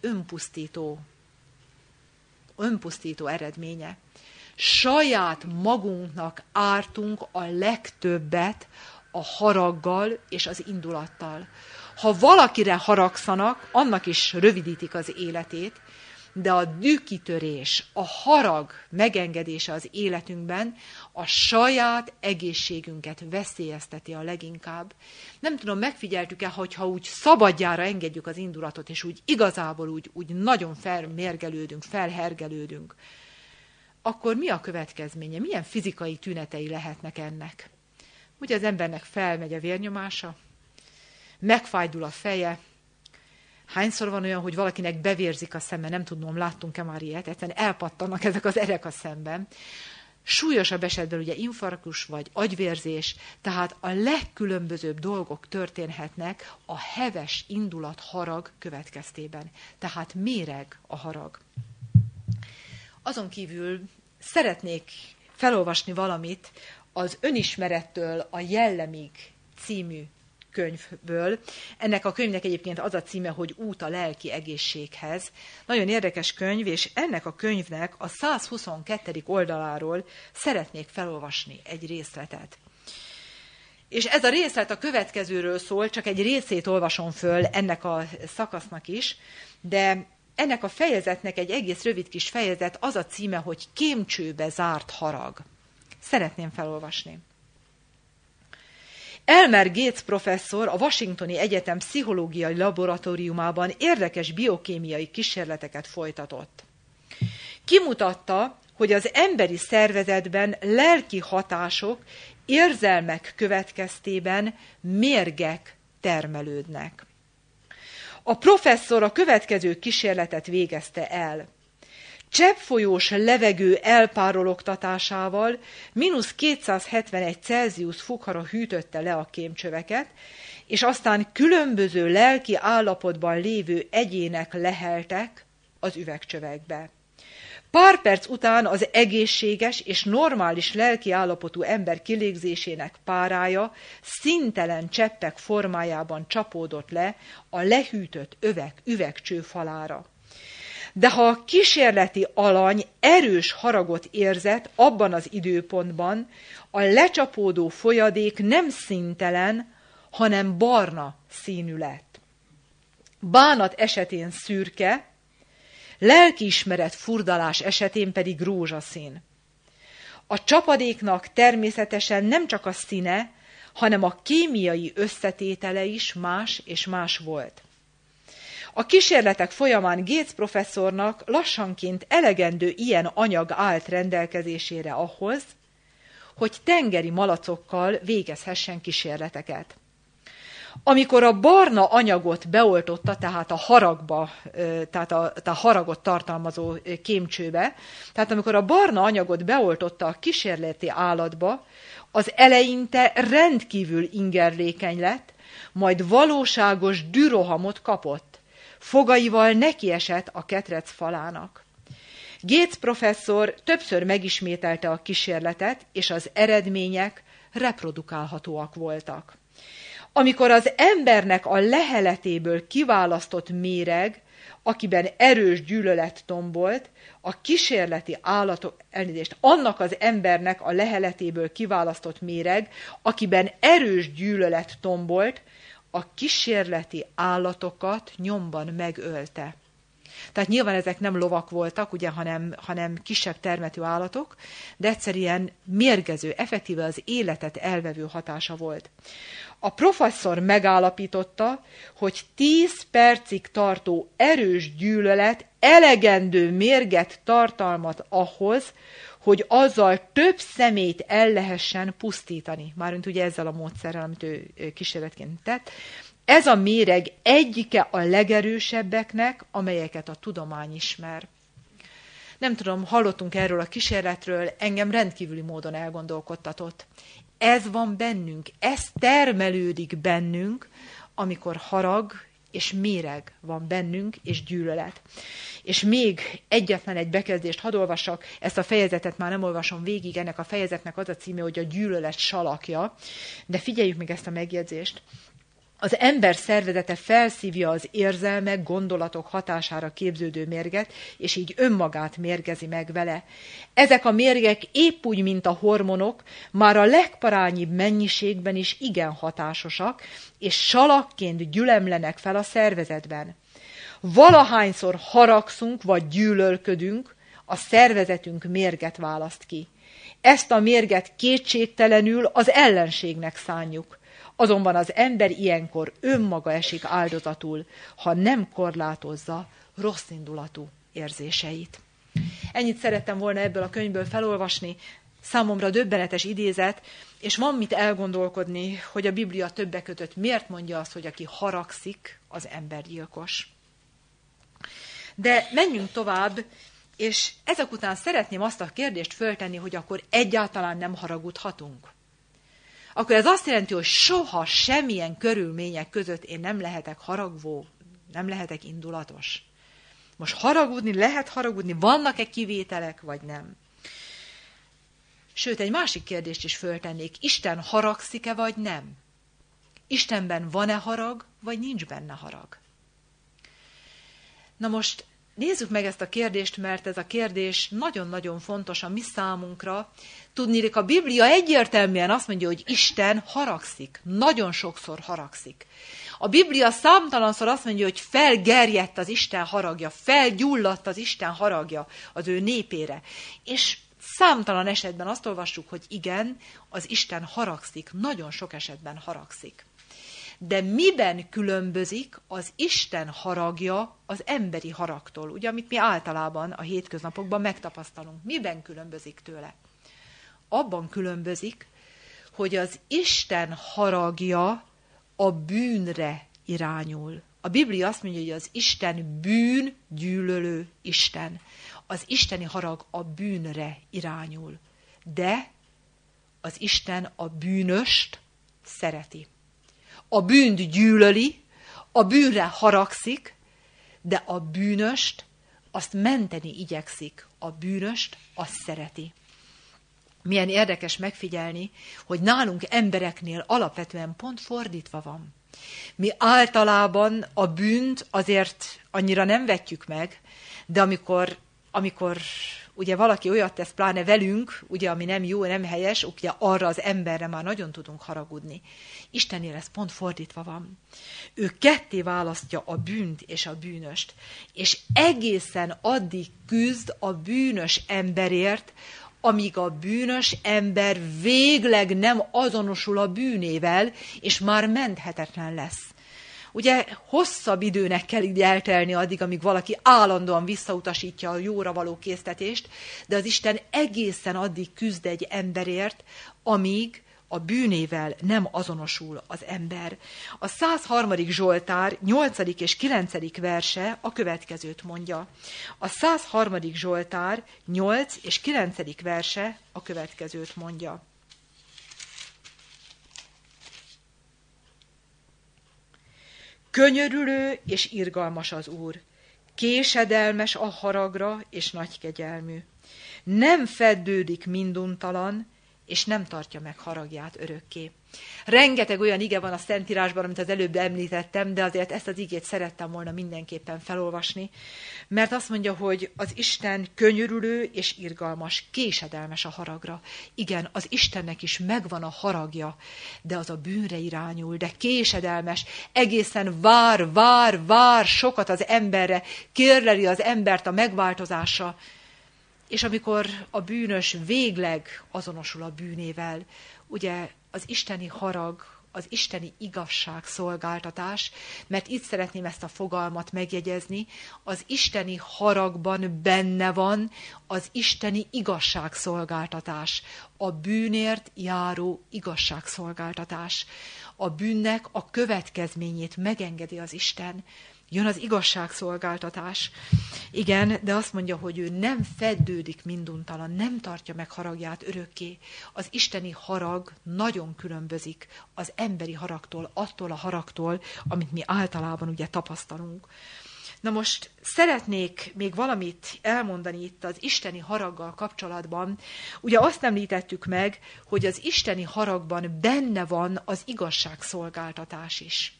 Speaker 1: önpusztító eredménye. Saját magunknak ártunk a legtöbbet a haraggal és az indulattal. Ha valakire haragszanak, annak is rövidítik az életét, de a dühkitörés, a harag megengedése az életünkben a saját egészségünket veszélyezteti a leginkább. Nem tudom, megfigyeltük-e, hogyha úgy szabadjára engedjük az indulatot, és úgy igazából úgy nagyon felmérgelődünk, felhergelődünk, akkor mi a következménye? Milyen fizikai tünetei lehetnek ennek? Ugye az embernek felmegy a vérnyomása, megfájdul a feje. Hányszor van olyan, hogy valakinek bevérzik a szeme, nem tudom, láttunk-e már ilyet, egyszerűen elpattannak ezek az erek a szemben. Súlyosabb esetben ugye infarktus vagy agyvérzés, tehát a legkülönbözőbb dolgok történhetnek a heves indulat harag következtében. Tehát méreg a harag. Azon kívül szeretnék felolvasni valamit az Önismerettől a jellemig című könyvből. Ennek a könyvnek egyébként az a címe, hogy Út a lelki egészséghez. Nagyon érdekes könyv, és ennek a könyvnek a 122. oldaláról szeretnék felolvasni egy részletet. És ez a részlet a következőről szól, csak egy részét olvasom föl ennek a szakasznak is, de ennek a fejezetnek egy egész rövid kis fejezet, az a címe, hogy Kémcsőbe zárt harag. Szeretném felolvasni. Elmer Gates professzor a Washingtoni Egyetem pszichológiai laboratóriumában érdekes biokémiai kísérleteket folytatott. Kimutatta, hogy az emberi szervezetben lelki hatások, érzelmek következtében mérgek termelődnek. A professzor a következő kísérletet végezte el. Cseppfolyós levegő elpárologtatásával -271 Celsius fokhara hűtötte le a kémcsöveket, és aztán különböző lelki állapotban lévő egyének leheltek az üvegcsövekbe. Pár perc után az egészséges és normális lelki állapotú ember kilégzésének párája színtelen cseppek formájában csapódott le a lehűtött üvegcső falára. De ha a kísérleti alany erős haragot érzett abban az időpontban, a lecsapódó folyadék nem színtelen, hanem barna színű lett. Bánat esetén szürke, lelkiismeret furdalás esetén pedig rózsaszín. A csapadéknak természetesen nem csak a színe, hanem a kémiai összetétele is más és más volt. A kísérletek folyamán Gates professzornak lassanként elegendő ilyen anyag állt rendelkezésére ahhoz, hogy tengeri malacokkal végezhessen kísérleteket. Amikor a barna anyagot beoltotta, tehát a haragba, tehát a haragot tartalmazó kémcsőbe, tehát amikor a barna anyagot beoltotta a kísérleti állatba, az eleinte rendkívül ingerlékeny lett, majd valóságos dürohamot kapott. Fogaival nekiesett a ketrec falának. Gates professzor többször megismételte a kísérletet, és az eredmények reprodukálhatóak voltak. Amikor az embernek a leheletéből kiválasztott méreg, akiben erős gyűlölet tombolt, a kísérleti állatok, annak az embernek a leheletéből kiválasztott méreg, akiben erős gyűlölet tombolt, a kísérleti állatokat nyomban megölte. Tehát nyilván ezek nem lovak voltak, ugye, hanem kisebb termetű állatok, de egyszerűen mérgező, effektíve az életet elvevő hatása volt. A professzor megállapította, hogy 10 percig tartó erős gyűlölet elegendő mérget tartalmaz ahhoz, hogy azzal több személyt el lehessen pusztítani. Mármint ugye ezzel a módszerrel, amit ő kísérletként tett. Ez a méreg egyike a legerősebbeknek, amelyeket a tudomány ismer. Nem tudom, hallottunk erről a kísérletről, engem rendkívüli módon elgondolkodtatott. Ez van bennünk, ez termelődik bennünk, amikor harag és méreg van bennünk, és gyűlölet. És még egyetlen egy bekezdést hadd olvassak, ezt a fejezetet már nem olvasom végig, ennek a fejezetnek az a címe, hogy a gyűlölet salakja, de figyeljük meg ezt a megjegyzést. Az ember szervezete felszívja az érzelmek, gondolatok hatására képződő mérget, és így önmagát mérgezi meg vele. Ezek a mérgek épp úgy, mint a hormonok, már a legparányibb mennyiségben is igen hatásosak, és salakként gyülemlenek fel a szervezetben. Valahányszor haragszunk vagy gyűlölködünk, a szervezetünk mérget választ ki. Ezt a mérget kétségtelenül az ellenségnek szánjuk. Azonban az ember ilyenkor önmaga esik áldozatul, ha nem korlátozza rosszindulatú érzéseit. Ennyit szerettem volna ebből a könyvből felolvasni, számomra döbbenetes idézet, és van mit elgondolkodni, hogy a Biblia többek között miért mondja azt, hogy aki haragszik, az embergyilkos. De menjünk tovább, és ezek után szeretném azt a kérdést föltenni, hogy akkor egyáltalán nem haragudhatunk. Akkor ez azt jelenti, hogy soha semmilyen körülmények között én nem lehetek haragvó, nem lehetek indulatos. Most haragudni, lehet haragudni, vannak-e kivételek, vagy nem? Sőt, egy másik kérdést is föltennék. Isten haragszik-e, vagy nem? Istenben van-e harag, vagy nincs benne harag? Na most nézzük meg ezt a kérdést, mert ez a kérdés nagyon-nagyon fontos a mi számunkra. Tudniillik, a Biblia egyértelműen azt mondja, hogy Isten haragszik. Nagyon sokszor haragszik. A Biblia számtalanszor azt mondja, hogy felgerjedt az Isten haragja, felgyulladt az Isten haragja az ő népére. És számtalan esetben azt olvassuk, hogy igen, az Isten haragszik, nagyon sok esetben haragszik. De miben különbözik az Isten haragja az emberi haragtól? Ugye, amit mi általában a hétköznapokban megtapasztalunk. Miben különbözik tőle? Abban különbözik, hogy az Isten haragja a bűnre irányul. A Biblia azt mondja, hogy az Isten bűngyűlölő Isten. Az isteni harag a bűnre irányul. De az Isten a bűnöst szereti. A bűnt gyűlöli, a bűnre haragszik, de a bűnöst azt menteni igyekszik. A bűnöst azt szereti. Milyen érdekes megfigyelni, hogy nálunk embereknél alapvetően pont fordítva van. Mi általában a bűnt azért annyira nem vetjük meg, de amikor ugye valaki olyat tesz, pláne velünk, ugye, ami nem jó, nem helyes, ugye arra az emberre már nagyon tudunk haragudni. Istennél ez pont fordítva van. Ő ketté választja a bűnt és a bűnöst, és egészen addig küzd a bűnös emberért, amíg a bűnös ember végleg nem azonosul a bűnével, és már menthetetlen lesz. Ugye hosszabb időnek kell így eltelni addig, amíg valaki állandóan visszautasítja a jóra való késztetést, de az Isten egészen addig küzd egy emberért, amíg a bűnével nem azonosul az ember. A 103. Zsoltár 8. és 9. verse a következőt mondja. A 103. Zsoltár 8. és 9. verse a következőt mondja. Könyörülő és irgalmas az Úr, késedelmes a haragra és nagy kegyelmű. Nem feddődik minduntalan, és nem tartja meg haragját örökké. Rengeteg olyan ige van a Szentírásban, amit az előbb említettem, de azért ezt az igét szerettem volna mindenképpen felolvasni, mert azt mondja, hogy az Isten könyörülő és irgalmas, késedelmes a haragra. Igen, az Istennek is megvan a haragja, de az a bűnre irányul, de késedelmes, egészen vár sokat az emberre, kérleli az embert a megváltozásra. És amikor a bűnös végleg azonosul a bűnével, ugye az isteni harag, az isteni igazságszolgáltatás, mert itt szeretném ezt a fogalmat megjegyezni, az isteni haragban benne van az isteni igazságszolgáltatás, a bűnért járó igazságszolgáltatás. A bűnnek a következményét megengedi az Isten. Jön az igazságszolgáltatás. Igen, de azt mondja, hogy ő nem feddődik minduntalan, nem tartja meg haragját örökké. Az isteni harag nagyon különbözik az emberi haragtól, attól a haragtól, amit mi általában ugye tapasztalunk. Na most szeretnék még valamit elmondani itt az isteni haraggal kapcsolatban. Ugye azt említettük meg, hogy az isteni haragban benne van az igazságszolgáltatás is.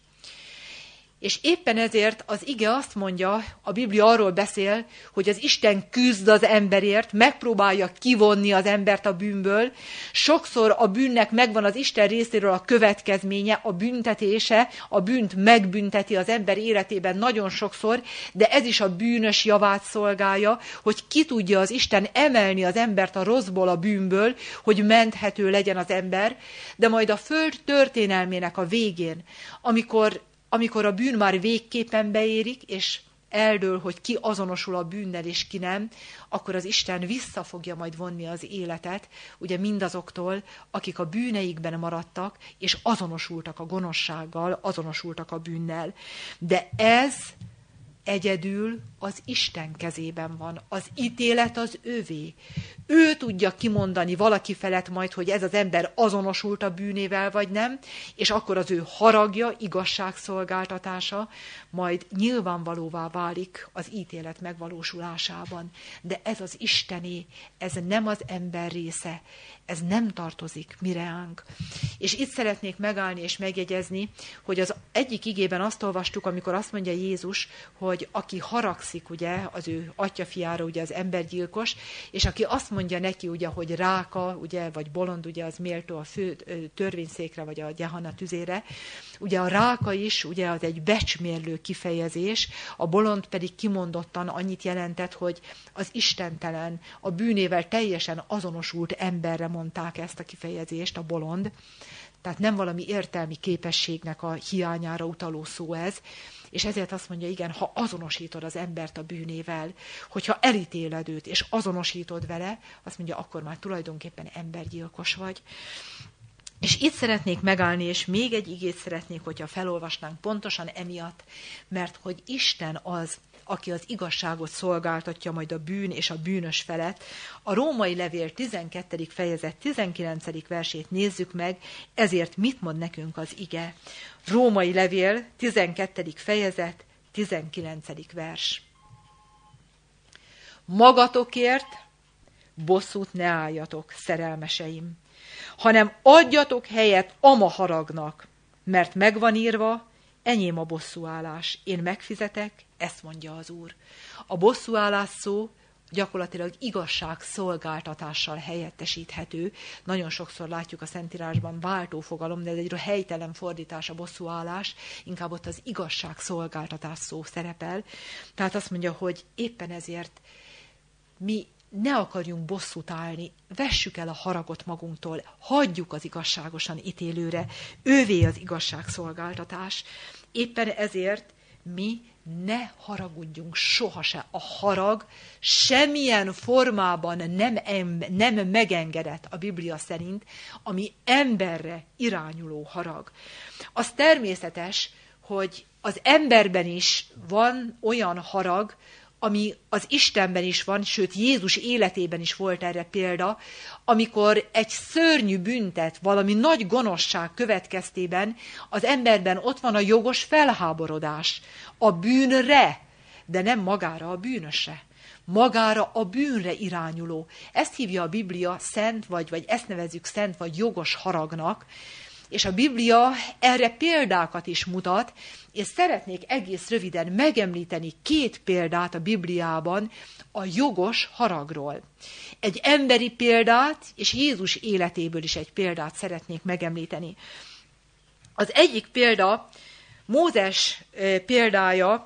Speaker 1: És éppen ezért az ige azt mondja, a Biblia arról beszél, hogy az Isten küzd az emberért, megpróbálja kivonni az embert a bűnből. Sokszor a bűnnek megvan az Isten részéről a következménye, a büntetése, a bűnt megbünteti az ember életében nagyon sokszor, de ez is a bűnös javát szolgálja, hogy ki tudja az Isten emelni az embert a rosszból, a bűnből, hogy menthető legyen az ember, de majd a föld történelmének a végén, amikor a bűn már végképpen beérik, és eldől, hogy ki azonosul a bűnnel, és ki nem, akkor az Isten vissza fogja majd vonni az életet, ugye mindazoktól, akik a bűneikben maradtak, és azonosultak a gonoszsággal, azonosultak a bűnnel. De ez egyedül az Isten kezében van. Az ítélet az övé. Ő tudja kimondani valaki felett majd, hogy ez az ember azonosult a bűnével, vagy nem, és akkor az ő haragja, igazságszolgáltatása majd nyilvánvalóvá válik az ítélet megvalósulásában. De ez az Istené, ez nem az ember része, ez nem tartozik mireánk. És itt szeretnék megállni és megjegyezni, hogy az egyik igében azt olvastuk, amikor azt mondja Jézus, hogy aki haragszik ugye az ő atyafiára, ugye az embergyilkos, és aki azt mondja neki, ugye, hogy ráka, ugye, vagy bolond, ugye az méltó a fő törvényszékre, vagy a Gehanna tüzére. Ugye a ráka is, ugye az egy becsmérlő kifejezés, a bolond pedig kimondottan annyit jelentett, hogy az istentelen, a bűnével teljesen azonosult emberre mondták ezt a kifejezést, a bolond. Tehát nem valami értelmi képességnek a hiányára utaló szó ez, és ezért azt mondja, igen, ha azonosítod az embert a bűnével, hogyha elítéled őt, és azonosítod vele, azt mondja, akkor már tulajdonképpen embergyilkos vagy. És itt szeretnék megállni, és még egy igét szeretnék, hogyha felolvasnánk pontosan emiatt, mert hogy Isten az, aki az igazságot szolgáltatja majd a bűn és a bűnös felett. A Római levél 12. fejezet 19. versét nézzük meg, ezért mit mond nekünk az ige. Római levél 12. fejezet 19. vers. Magatokért bosszút ne álljatok, szerelmeseim, hanem adjatok helyet ama haragnak, mert megvan írva, enyém a bosszúállás, én megfizetek, ezt mondja az Úr. A bosszúállás szó gyakorlatilag igazságszolgáltatással helyettesíthető. Nagyon sokszor látjuk a Szentírásban váltó fogalom, de ez egy helytelen fordítás a bosszúállás, inkább ott az igazságszolgáltatás szó szerepel. Tehát azt mondja, hogy éppen ezért mi ne akarjunk bosszút állni, vessük el a haragot magunktól, hagyjuk az igazságosan ítélőre, ővé az igazságszolgáltatás. Éppen ezért mi ne haragudjunk sohasem. A harag semmilyen formában nem megengedett a Biblia szerint, ami emberre irányuló harag. Az természetes, hogy az emberben is van olyan harag, ami az Istenben is van, sőt Jézus életében is volt erre példa, amikor egy szörnyű bűntet, valami nagy gonoszság következtében az emberben ott van a jogos felháborodás a bűnre, de nem magára a bűnösre. Magára a bűnre irányuló. Ezt hívja a Biblia szent, vagy ezt nevezzük szent, vagy jogos haragnak, és a Biblia erre példákat is mutat, és szeretnék egész röviden megemlíteni 2 példát a Bibliában a jogos haragról. Egy emberi példát, és Jézus életéből is egy példát szeretnék megemlíteni. Az egyik példa, Mózes példája,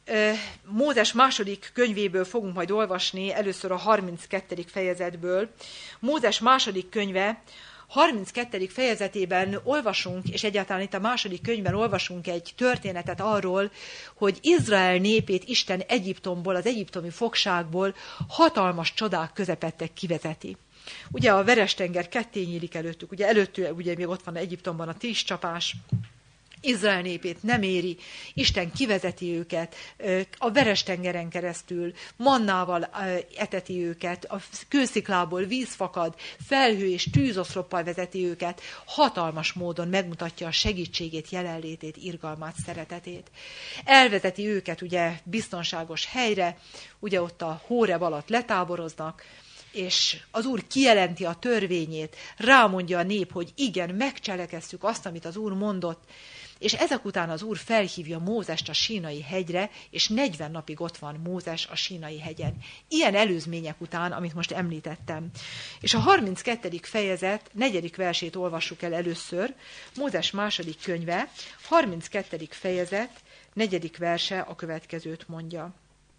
Speaker 1: Mózes 2. könyvéből fogunk majd olvasni, először a 32. fejezetből. Mózes 2. könyve, 32. fejezetében olvasunk, és egyáltalán itt a 2. könyvben olvasunk egy történetet arról, hogy Izrael népét Isten Egyiptomból, az egyiptomi fogságból hatalmas csodák közepette kivezeti. Ugye a Veres-tenger ketté nyílik előttük, ugye még ott van Egyiptomban a tűzcsapás, Izrael népét nem éri, Isten kivezeti őket, a Veres-tengeren keresztül, mannával eteti őket, a kősziklából víz fakad, felhő és tűzoszloppal vezeti őket, hatalmas módon megmutatja a segítségét, jelenlétét, irgalmát, szeretetét. Elvezeti őket ugye biztonságos helyre, ugye ott a Hóreb alatt letáboroznak, és az Úr kijelenti a törvényét, rámondja a nép, hogy igen, megcselekeztük azt, amit az Úr mondott, és ezek után az Úr felhívja Mózest a Sínai hegyre, és 40 napig ott van Mózes a Sínai hegyen. Ilyen előzmények után, amit most említettem. És a 32. fejezet 4. versét olvassuk el először, Mózes 2. könyve, 32. fejezet 4. verse a következőt mondja.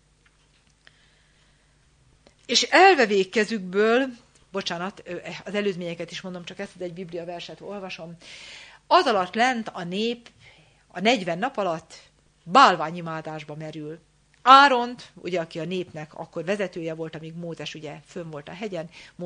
Speaker 1: És elvevék kezükből, bocsánat, az előzményeket is mondom, csak ezt egy Biblia verset olvasom, az alatt lent a nép a 40 nap alatt bálványimádásba merül. Áront, ugye, aki a népnek akkor vezetője volt, amíg Mózes ugye fönn volt a hegyen,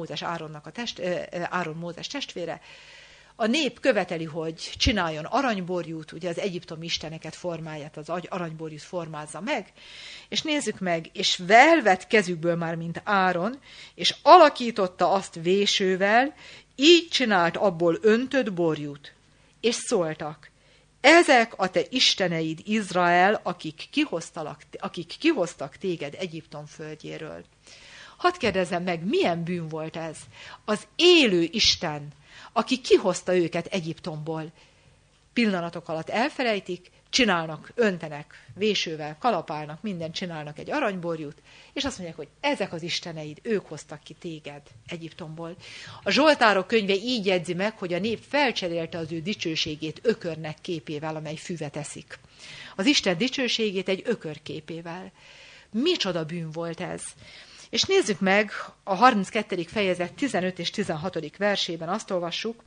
Speaker 1: Áron Mózes testvére, a nép követeli, hogy csináljon aranyborjút, ugye az egyiptomi isteneket formáját, az aranyborjút formázza meg, és nézzük meg, és velvet kezükből már, mint Áron, és alakította azt vésővel, így csinált abból öntött borjút. És szóltak, ezek a te isteneid, Izrael, akik kihoztak téged Egyiptom földjéről. Hadd kérdezzem meg, milyen bűn volt ez? Az élő Isten, aki kihozta őket Egyiptomból. Pillanatok alatt elfelejtik, csinálnak, öntenek, vésővel, kalapálnak, mindent csinálnak egy aranyborjút, és azt mondják, hogy ezek az isteneid, ők hoztak ki téged Egyiptomból. A Zsoltárok könyve így jegyzi meg, hogy a nép felcserélte az ő dicsőségét ökörnek képével, amely füvet eszik. Az Isten dicsőségét egy ökör képével. Micsoda bűn volt ez? És nézzük meg a 32. fejezet 15 és 16. versében azt olvassuk,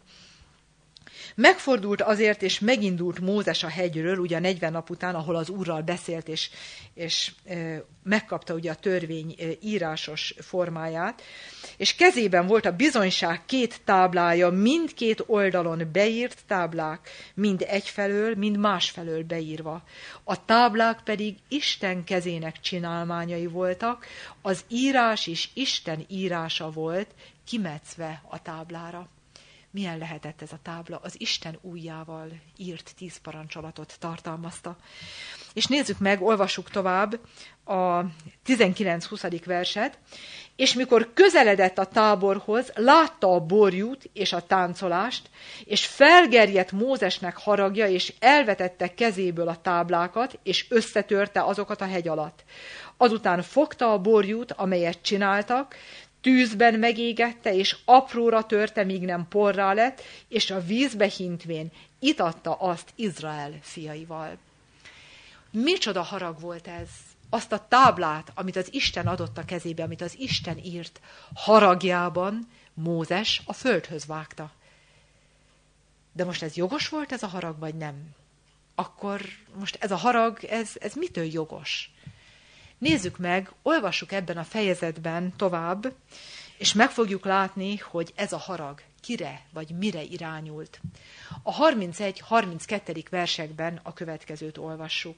Speaker 1: megfordult azért, és megindult Mózes a hegyről, ugye a 40 nap után, ahol az Úrral beszélt, és megkapta ugye a törvény írásos formáját, és kezében volt a bizonyság 2 táblája, mindkét oldalon beírt táblák, mind egyfelől, mind másfelől beírva. A táblák pedig Isten kezének csinálmányai voltak, az írás is Isten írása volt, kimetszve a táblára. Milyen lehetett ez a tábla? Az Isten ujjával írt 10 parancsolatot tartalmazta. És nézzük meg, olvassuk tovább a 19-20. verset. És mikor közeledett a táborhoz, látta a borjút és a táncolást, és felgerjedt Mózesnek haragja, és elvetette kezéből a táblákat, és összetörte azokat a hegy alatt. Azután fogta a borjút, amelyet csináltak, tűzben megégette, és apróra törte, míg nem porrá lett, és a vízbe hintvén itatta azt Izrael fiaival. Micsoda harag volt ez! Azt a táblát, amit az Isten adott a kezébe, amit az Isten írt, haragjában Mózes a földhöz vágta. De most ez jogos volt ez a harag, vagy nem? akkor most ez a harag, ez mitől jogos? Nézzük meg, olvassuk ebben a fejezetben tovább, és meg fogjuk látni, hogy ez a harag kire vagy mire irányult. A 31-32. versekben a következőt olvassuk.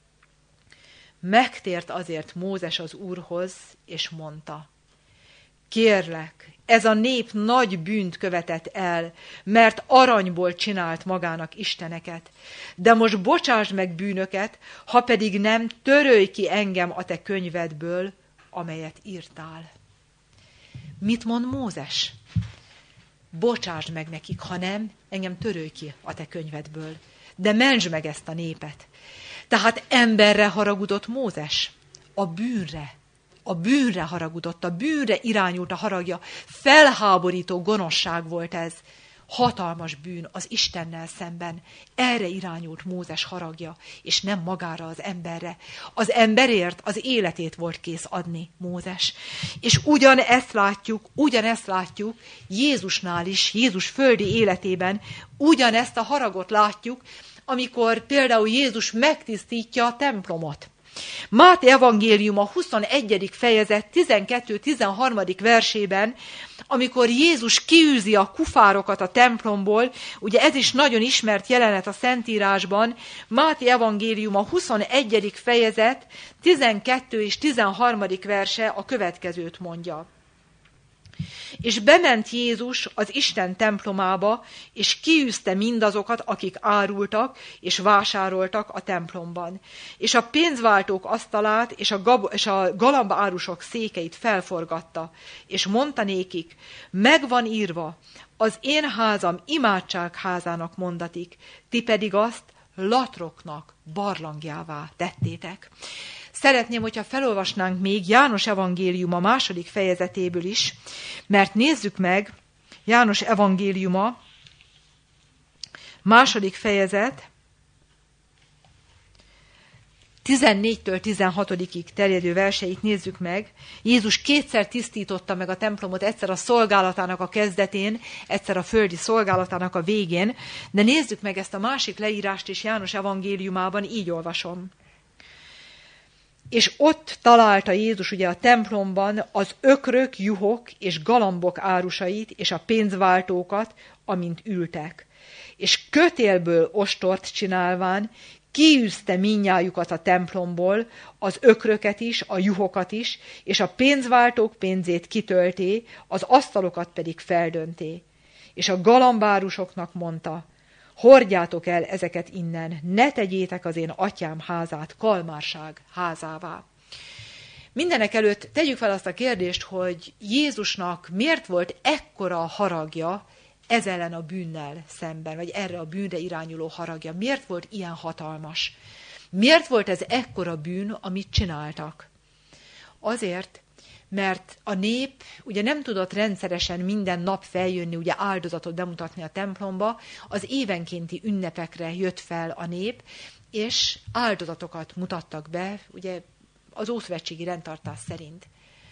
Speaker 1: Megtért azért Mózes az Úrhoz, és mondta: kérlek, ez a nép nagy bűnt követett el, mert aranyból csinált magának isteneket. De most bocsásd meg bűnöket, ha pedig nem, törölj ki engem a te könyvedből, amelyet írtál. Mit mond Mózes? Bocsásd meg nekik, ha nem, engem törölj ki a te könyvedből. De mentsd meg ezt a népet. Tehát emberre haragudott Mózes, a bűnre haragudott, a bűnre irányult a haragja. Felháborító gonoszság volt ez. Hatalmas bűn az Istennel szemben. Erre irányult Mózes haragja, és nem magára az emberre. Az emberért az életét volt kész adni Mózes. És ugyanezt látjuk Jézusnál is, Jézus földi életében, ugyanezt a haragot látjuk, amikor például Jézus megtisztítja a templomot. Máté evangélium a 21. fejezet 12-13. versében, amikor Jézus kiűzi a kufárokat a templomból, ugye ez is nagyon ismert jelenet a Szentírásban, Máté evangélium a 21. fejezet 12 és 13. verse a következőt mondja. És bement Jézus az Isten templomába, és kiűzte mindazokat, akik árultak és vásároltak a templomban. És a pénzváltók asztalát és a galambárusok székeit felforgatta, és mondta nékik: megvan írva, az én házam imádságházának mondatik, ti pedig azt latroknak barlangjává tettétek. Szeretném, hogyha felolvasnánk még János evangéliuma 2. fejezetéből is, mert nézzük meg, János evangéliuma 2. fejezet 14-től 16-ig terjedő verseit nézzük meg. Jézus kétszer tisztította meg a templomot, egyszer a szolgálatának a kezdetén, egyszer a földi szolgálatának a végén, de nézzük meg ezt a másik leírást is János evangéliumában, így olvasom. És ott találta Jézus ugye a templomban az ökrök, juhok és galambok árusait és a pénzváltókat, amint ültek. És kötélből ostort csinálván kiűzte mindnyájukat a templomból, az ökröket is, a juhokat is, és a pénzváltók pénzét kitölté, az asztalokat pedig feldönté. És a galambárusoknak mondta: hordjátok el ezeket innen, ne tegyétek az én atyám házát kalmárság házává. Mindenek előtt tegyük fel azt a kérdést, hogy Jézusnak miért volt ekkora haragja ez ellen a bűnnel szemben, vagy erre a bűnre irányuló haragja. Miért volt ilyen hatalmas? Miért volt ez ekkora bűn, amit csináltak? Azért, mert a nép ugye nem tudott rendszeresen minden nap feljönni, ugye áldozatot bemutatni a templomba, az évenkénti ünnepekre jött fel a nép, és áldozatokat mutattak be, ugye az ószövetségi rendtartás szerint.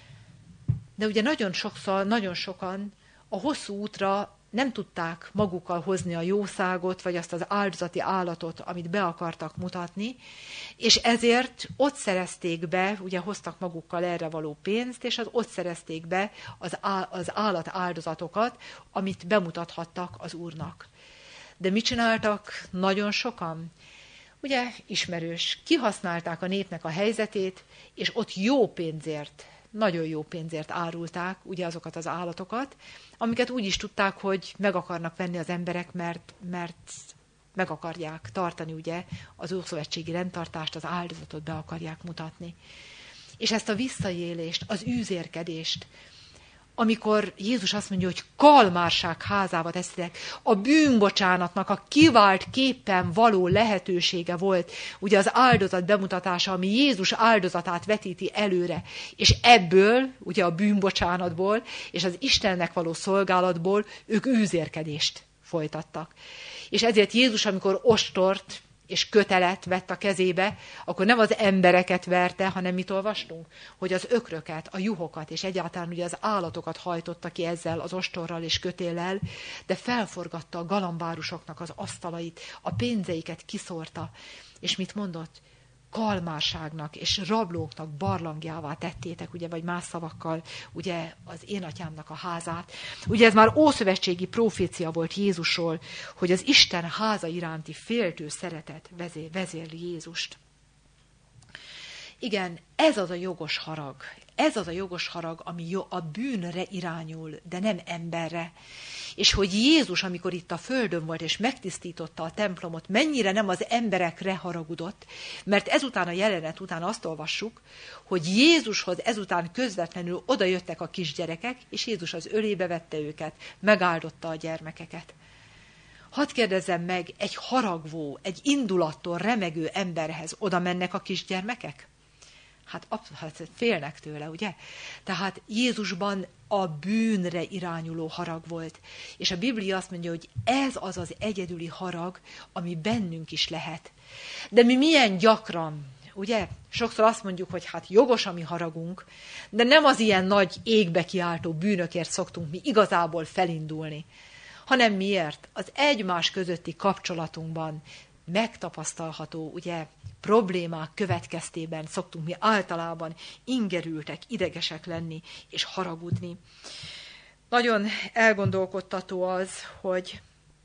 Speaker 1: De ugye nagyon sokan a hosszú útra nem tudták magukkal hozni a jószágot, vagy azt az áldozati állatot, amit be akartak mutatni, és ezért ott szerezték be, ugye hoztak magukkal erre való pénzt, és ott szerezték be az állat áldozatokat, amit bemutathattak az Úrnak. De mit csináltak nagyon sokan? Ugye ismerős, kihasználták a népnek a helyzetét, és ott jó pénzért, nagyon jó pénzért árulták ugye azokat az állatokat, amiket úgy is tudták, hogy meg akarnak venni az emberek, mert meg akarják tartani ugye az ószövetségi rendtartást, az áldozatot be akarják mutatni. És ezt a visszaélést, az űzérkedést, amikor Jézus azt mondja, hogy kalmárság házába teszitek, a bűnbocsánatnak a kivált képpen való lehetősége volt, ugye az áldozat bemutatása, ami Jézus áldozatát vetíti előre, és ebből, ugye a bűnbocsánatból, és az Istennek való szolgálatból ők űzérkedést folytattak. És ezért Jézus, amikor ostort és kötelet vett a kezébe, akkor nem az embereket verte, hanem mit olvastunk? Hogy az ökröket, a juhokat, és egyáltalán ugye az állatokat hajtotta ki ezzel az ostorral és kötéllel, de felforgatta a galambárusoknak az asztalait, a pénzeiket kiszórta. És mit mondott? Kalmárságnak és rablóknak barlangjává tettétek, ugye, vagy más szavakkal, ugye, az én atyámnak a házát. Ugye ez már ószövetségi profécia volt Jézusról, hogy az Isten háza iránti féltő szeretet vezérli Jézust. Igen, ez az a jogos harag. Ez az a jogos harag, ami a bűnre irányul, de nem emberre. És hogy Jézus, amikor itt a földön volt, és megtisztította a templomot, mennyire nem az emberekre haragudott, mert ezután a jelenet után azt olvassuk, hogy Jézushoz ezután közvetlenül odajöttek a kisgyerekek, és Jézus az ölébe vette őket, megáldotta a gyermekeket. Hadd kérdezzem meg, egy haragvó, egy indulattól remegő emberhez oda mennek a kisgyermekek? Hát félnek tőle, ugye? Tehát Jézusban a bűnre irányuló harag volt. És a Biblia azt mondja, hogy ez az az egyedüli harag, ami bennünk is lehet. De mi milyen gyakran, ugye? Sokszor azt mondjuk, hogy hát jogos a mi haragunk, de nem az ilyen nagy égbe kiáltó bűnökért szoktunk mi igazából felindulni, hanem miért? Az egymás közötti kapcsolatunkban megtapasztalható, ugye, problémák következtében szoktunk mi általában ingerültek, idegesek lenni és haragudni. Nagyon elgondolkodtató az, hogy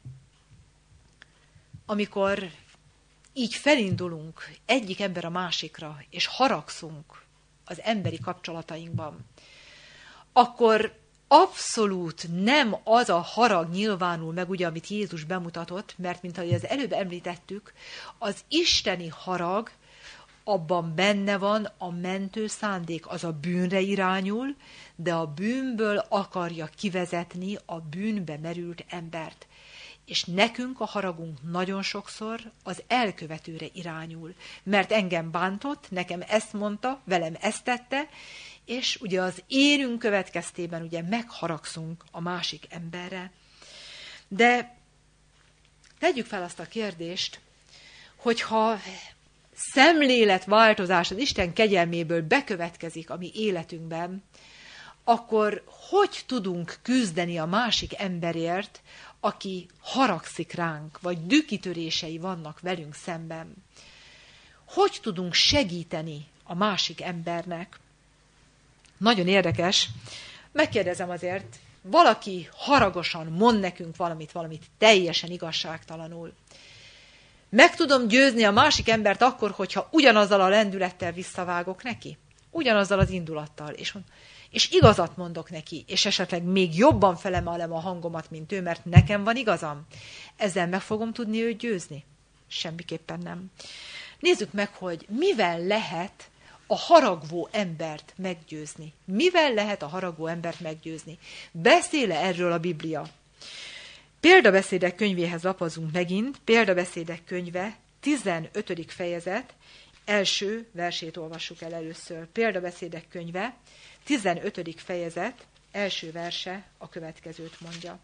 Speaker 1: amikor így felindulunk egyik ember a másikra, és haragszunk az emberi kapcsolatainkban, akkor abszolút nem az a harag nyilvánul meg, ugye, amit Jézus bemutatott, mert mint ahogy az előbb említettük, az isteni harag, abban benne van a mentő szándék, az a bűnre irányul, de a bűnből akarja kivezetni a bűnbe merült embert. És nekünk a haragunk nagyon sokszor az elkövetőre irányul, mert engem bántott, nekem ezt mondta, velem ezt tette, és ugye az érünk következtében ugye megharagszunk a másik emberre. De tegyük fel azt a kérdést, hogyha szemléletváltozás az Isten kegyelméből bekövetkezik a mi életünkben, akkor hogy tudunk küzdeni a másik emberért, aki haragszik ránk, vagy dühkitörései vannak velünk szemben? Hogy tudunk segíteni a másik embernek? Nagyon érdekes. Megkérdezem azért, valaki haragosan mond nekünk valamit teljesen igazságtalanul. Meg tudom győzni a másik embert akkor, hogyha ugyanazzal a lendülettel visszavágok neki? Ugyanazzal az indulattal. És igazat mondok neki, és esetleg még jobban felemelem a hangomat, mint ő, mert nekem van igazam. Ezzel meg fogom tudni őt győzni? Semmiképpen nem. Nézzük meg, hogy mivel lehet a haragvó embert meggyőzni. Mivel lehet a haragvó embert meggyőzni? Beszél-e erről a Biblia? Példabeszédek könyvéhez lapozunk megint. Példabeszédek könyve, 15. fejezet, első versét olvassuk el először. Példabeszédek könyve, 15. fejezet, első verse a következőt mondja.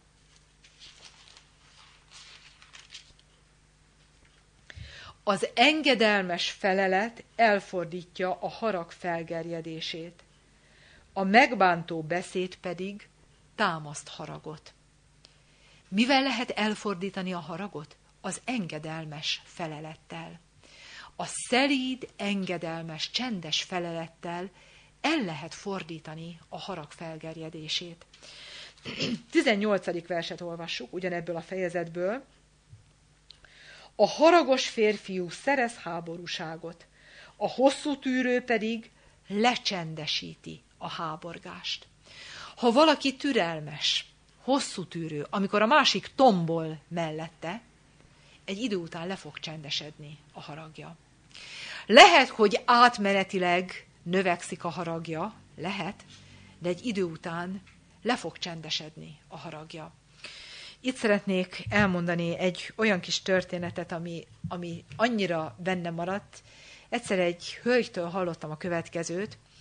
Speaker 1: Az engedelmes felelet elfordítja a harag felgerjedését, a megbántó beszéd pedig támaszt haragot. Mivel lehet elfordítani a haragot? Az engedelmes felelettel. A szelíd, engedelmes, csendes felelettel el lehet fordítani a harag felgerjedését. 18. verset olvassuk, ugyanebből a fejezetből. A haragos férfiú szerez háborúságot, a hosszú tűrő pedig lecsendesíti a háborgást. Ha valaki türelmes, hosszú tűrő, amikor a másik tombol mellette, egy idő után le fog csendesedni a haragja. Lehet, hogy átmenetileg növekszik a haragja, lehet, de egy idő után le fog csendesedni a haragja. Itt szeretnék elmondani egy olyan kis történetet, ami annyira benne maradt. Egyszer egy hölgytől hallottam a következőt,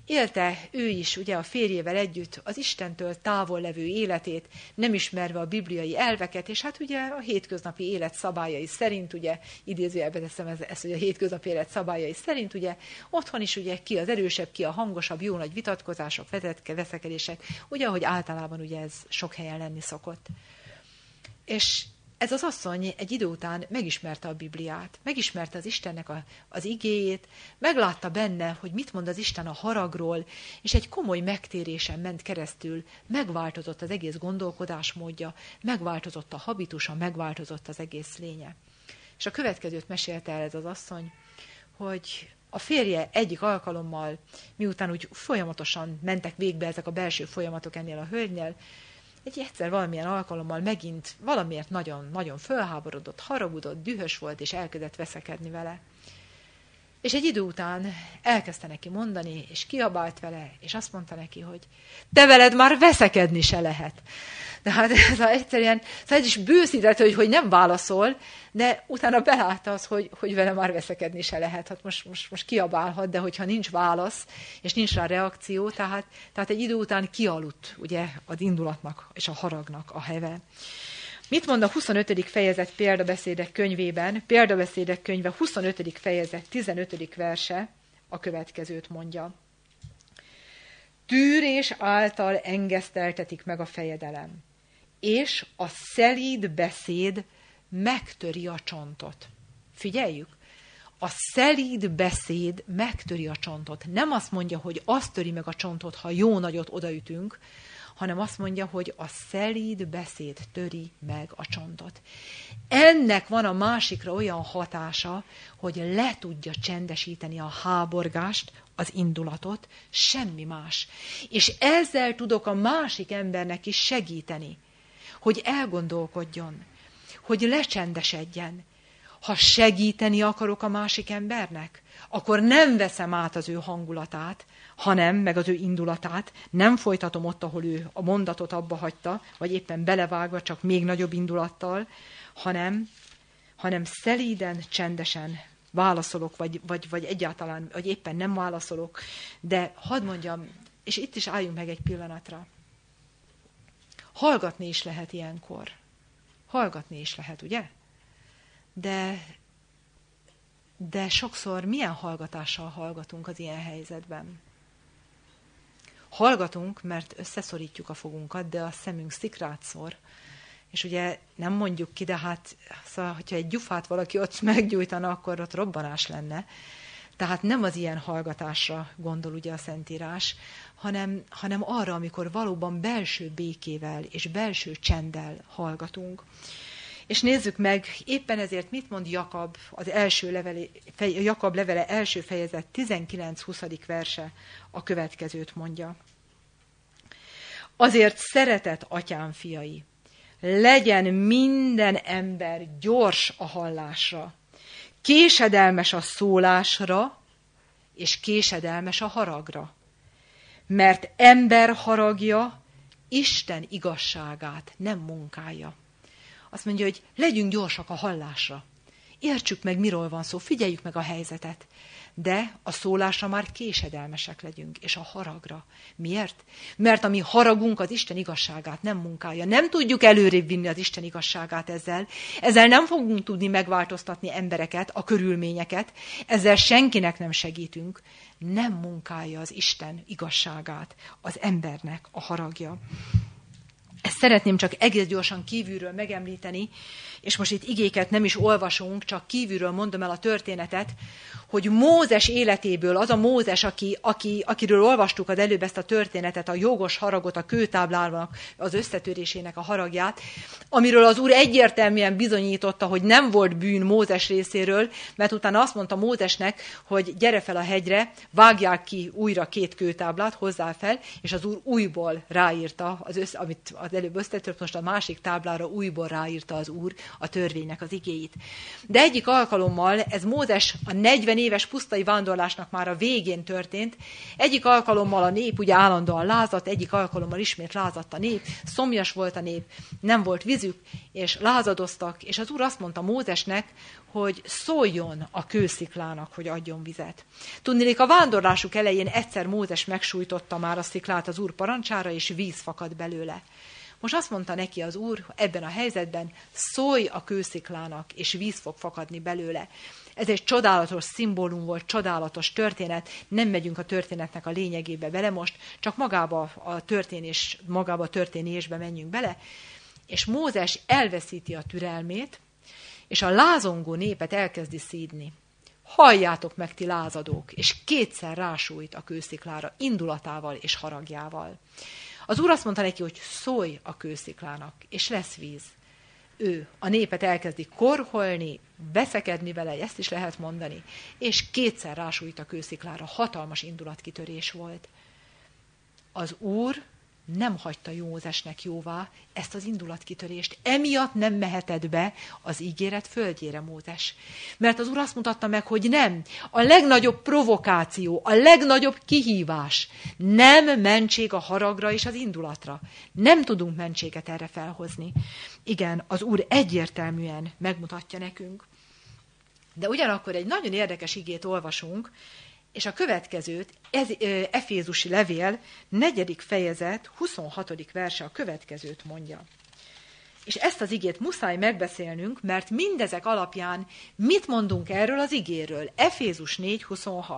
Speaker 1: Élte ő is ugye a férjével együtt az Istentől távol levő életét, nem ismerve a bibliai elveket, és hát ugye a hétköznapi élet szabályai szerint, ugye idézőjelbe teszem ezt, hogy a hétköznapi élet szabályai szerint, ugye otthon is ugye ki az erősebb, ki a hangosabb, jó nagy vitatkozások, veszekedések, ugye ahogy általában ugye ez sok helyen lenni szokott. És ez az asszony egy idő után megismerte a Bibliát, megismerte az Istennek az igéjét, meglátta benne, hogy mit mond az Isten a haragról, és egy komoly megtérésen ment keresztül, megváltozott az egész gondolkodásmódja, megváltozott a habitusa, megváltozott az egész lénye. És a következőt mesélte el ez az asszony, hogy a férje egyik alkalommal, miután úgy folyamatosan mentek végbe ezek a belső folyamatok ennél a hölgynél, egyszer valamilyen alkalommal megint valamiért nagyon fölháborodott, haragudott, dühös volt, és elkezdett veszekedni vele. És egy idő után elkezdte neki mondani, és kiabált vele, és azt mondta neki, hogy te veled már veszekedni se lehet. De hát egyszerűen ez is bőszített, hogy nem válaszol, de utána belátta az, hogy vele már veszekedni se lehet. Hát most kiabálhat, de hogyha nincs válasz, és nincs rá reakció, tehát egy idő után kialudt ugye, az indulatnak és a haragnak a heve. Mit mond a 25. fejezet példabeszédek könyvében? Példabeszédek könyve 25. fejezet 15. verse a következőt mondja. Tűrés által engeszteltetik meg a fejedelem, és a szelíd beszéd megtöri a csontot. Figyeljük! A szelíd beszéd megtöri a csontot. Nem azt mondja, hogy azt töri meg a csontot, ha jó nagyot odaütünk, hanem azt mondja, hogy a szelíd beszéd töri meg a csontot. Ennek van a másikra olyan hatása, hogy le tudja csendesíteni a háborgást, az indulatot, semmi más. És ezzel tudok a másik embernek is segíteni, hogy elgondolkodjon, hogy lecsendesedjen. Ha segíteni akarok a másik embernek, akkor nem veszem át az ő hangulatát, hanem, meg az ő indulatát, nem folytatom ott, ahol ő a mondatot abba hagyta, vagy éppen belevágva, csak még nagyobb indulattal, hanem szelíden, csendesen válaszolok, vagy egyáltalán, vagy éppen nem válaszolok, de hadd mondjam, és itt is álljunk meg egy pillanatra. Hallgatni is lehet ilyenkor. Hallgatni is lehet, ugye? De sokszor milyen hallgatással hallgatunk az ilyen helyzetben? Hallgatunk, mert összeszorítjuk a fogunkat, de a szemünk szikrát szor. És ugye nem mondjuk ki, de hát, szóval, hogyha egy gyufát valaki ott meggyújtana, akkor ott robbanás lenne. Tehát nem az ilyen hallgatásra gondol ugye a Szentírás, hanem arra, amikor valóban belső békével és belső csenddel hallgatunk. És nézzük meg, éppen ezért mit mond Jakab, Jakab levele első fejezet 19-20. verse a következőt mondja. Azért szeretett atyám fiai, legyen minden ember gyors a hallásra, késedelmes a szólásra, és késedelmes a haragra. Mert ember haragja Isten igazságát nem munkálja. Azt mondja, hogy legyünk gyorsak a hallásra. Értsük meg, miről van szó, figyeljük meg a helyzetet. De a szólásra már késedelmesek legyünk, és a haragra. Miért? Mert a mi haragunk az Isten igazságát nem munkálja. Nem tudjuk előrébb vinni az Isten igazságát ezzel. Ezzel nem fogunk tudni megváltoztatni embereket, a körülményeket. Ezzel senkinek nem segítünk. Nem munkálja az Isten igazságát az embernek a haragja. Ezt szeretném csak egész gyorsan kívülről megemlíteni, és most itt igéket nem is olvasunk, csak kívülről mondom el a történetet, hogy Mózes életéből, az a Mózes, akiről olvastuk az előbb ezt a történetet, a jogos haragot, a kőtáblának az összetörésének a haragját, amiről az Úr egyértelműen bizonyította, hogy nem volt bűn Mózes részéről, mert utána azt mondta Mózesnek, hogy gyere fel a hegyre, vágják ki újra 2 kőtáblát, hozzá fel, és az Úr újból ráírta, amit az előbb összetört, most a másik táblára újból ráírta az Úr a törvénynek az igéit. De egyik alkalommal ez Mózes a 40 éves pusztai vándorlásnak már a végén történt. Egyik alkalommal a nép ugye állandóan lázadt, egyik alkalommal ismét lázadt a nép, szomjas volt a nép, nem volt vízük, és lázadoztak, és az Úr azt mondta Mózesnek, hogy szóljon a kősziklának, hogy adjon vizet. Tudniillik, a vándorlásuk elején egyszer Mózes megsújtotta már a sziklát az Úr parancsára, és víz fakad belőle. Most azt mondta neki az Úr ebben a helyzetben, szólj a kősziklának, és víz fog fakadni belőle. Ez egy csodálatos szimbólum volt, csodálatos történet, nem megyünk a történetnek a lényegébe bele most, csak magába a történésbe menjünk bele, és Mózes elveszíti a türelmét, és a lázongó népet elkezdi szídni. Halljátok meg, ti lázadók, és kétszer rásújt a kősziklára, indulatával és haragjával. Az Úr azt mondta neki, hogy szólj a kősziklának, és lesz víz. Ő a népet elkezdi korholni, veszekedni vele, ezt is lehet mondani, és kétszer rásújt a kősziklára, hatalmas indulatkitörés volt. Az Úr nem hagyta Mózesnek jóvá ezt az indulatkitörést. Emiatt nem mehetett be az ígéret földjére Mózes. Mert az Úr azt mutatta meg, hogy nem. A legnagyobb provokáció, a legnagyobb kihívás nem mentség a haragra és az indulatra. Nem tudunk mentséget erre felhozni. Igen, az Úr egyértelműen megmutatja nekünk. De ugyanakkor egy nagyon érdekes igét olvasunk, és a következőt, Efézusi levél, 4. fejezet, 26. verse a következőt mondja. És ezt az igét muszáj megbeszélnünk, mert mindezek alapján mit mondunk erről az igéről? Efézus 4.26.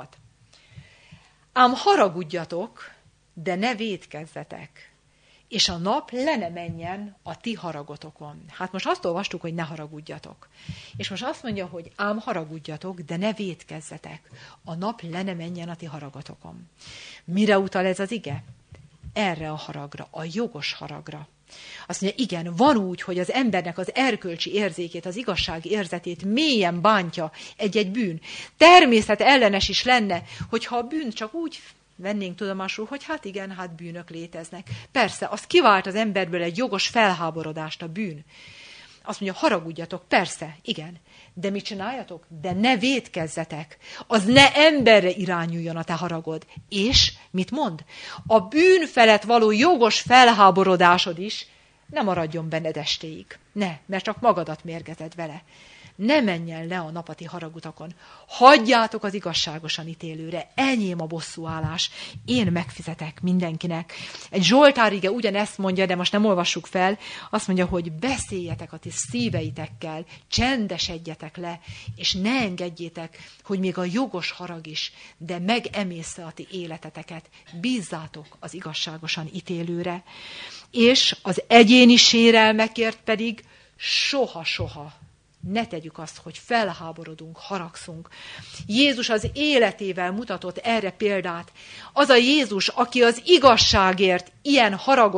Speaker 1: Ám haragudjatok, de ne vétkezzetek, és a nap le ne menjen a ti haragotokon. Hát most azt olvastuk, hogy ne haragudjatok. És most azt mondja, hogy ám haragudjatok, de ne vétkezzetek. A nap le ne menjen a ti haragotokon. Mire utal ez az ige? Erre a haragra, a jogos haragra. Azt mondja, igen, van úgy, hogy az embernek az erkölcsi érzékét, az igazság érzetét mélyen bántja egy-egy bűn. Természet ellenes is lenne, hogyha a bűn csak úgy vennénk tudomásul, hogy hát igen, hát bűnök léteznek. Persze, az kivált az emberből egy jogos felháborodást a bűn. Azt mondja, haragudjatok, persze, igen, de mit csináljatok? De ne vétkezzetek, az ne emberre irányuljon a te haragod. És mit mond? A bűn felett való jogos felháborodásod is ne maradjon benned estéig. Ne, mert csak magadat mérgezed vele. Ne menjen le a nap a ti haragutakon. Hagyjátok az igazságosan ítélőre. Enyém a bosszúállás. Én megfizetek mindenkinek. Egy zsoltárige ugyanezt mondja, de most nem olvassuk fel. Azt mondja, hogy beszéljetek a ti szíveitekkel, csendesedjetek le, és ne engedjétek, hogy még a jogos harag is, de megemészze a ti életeteket. Bízzátok az igazságosan ítélőre. És az egyéni sérelmekért pedig soha-soha ne tegyük azt, hogy felháborodunk, haragszunk. Jézus az életével mutatott erre példát. Az a Jézus, aki az igazságért ilyen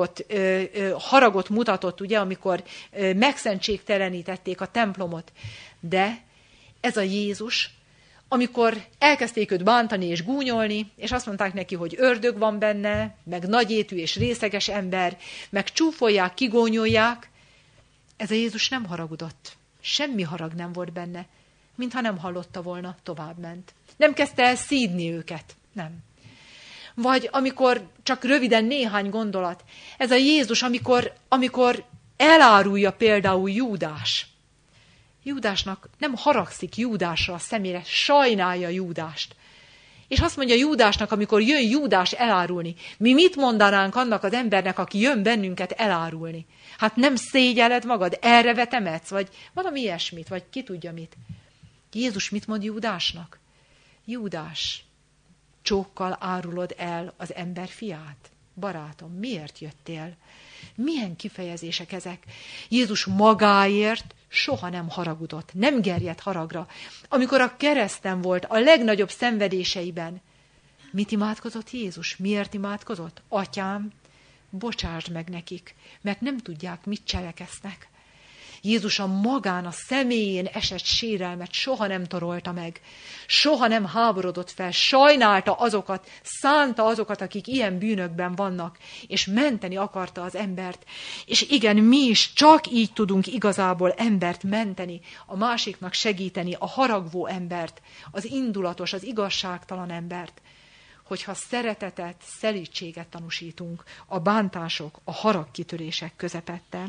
Speaker 1: haragot mutatott, ugye, amikor megszentségtelenítették a templomot. De ez a Jézus, amikor elkezdték őt bántani és gúnyolni, és azt mondták neki, hogy ördög van benne, meg nagyétű és részeges ember, meg csúfolják, kigónyolják, ez a Jézus nem haragudott. Semmi harag nem volt benne, mintha nem hallotta volna, továbbment. Nem kezdte el szídni őket, nem. Vagy amikor, csak röviden néhány gondolat, ez a Jézus, amikor elárulja például Júdás. Júdásnak nem haragszik Júdásra a szemére, sajnálja Júdást. És azt mondja Júdásnak, amikor jön Júdás elárulni, mi mit mondanánk annak az embernek, aki jön bennünket elárulni? Hát nem szégyelled magad, erre vetemetsz, vagy valami ilyesmit, vagy ki tudja mit. Jézus mit mond Júdásnak? Júdás, csókkal árulod el az ember fiát? Barátom, miért jöttél? Milyen kifejezések ezek? Jézus magáért soha nem haragudott, nem gerjedt haragra. Amikor a kereszten volt, a legnagyobb szenvedéseiben, mit imádkozott Jézus? Miért imádkozott? Atyám, bocsásd meg nekik, mert nem tudják, mit cselekeznek. Jézus a magán, a személyén esett sérelmet soha nem torolta meg. Soha nem háborodott fel, sajnálta azokat, szánta azokat, akik ilyen bűnökben vannak, és menteni akarta az embert. És igen, mi is csak így tudunk igazából embert menteni, a másiknak segíteni, a haragvó embert, az indulatos, az igazságtalan embert, hogyha szeretetet, szelídséget tanúsítunk a bántások, a haragkitörések közepette.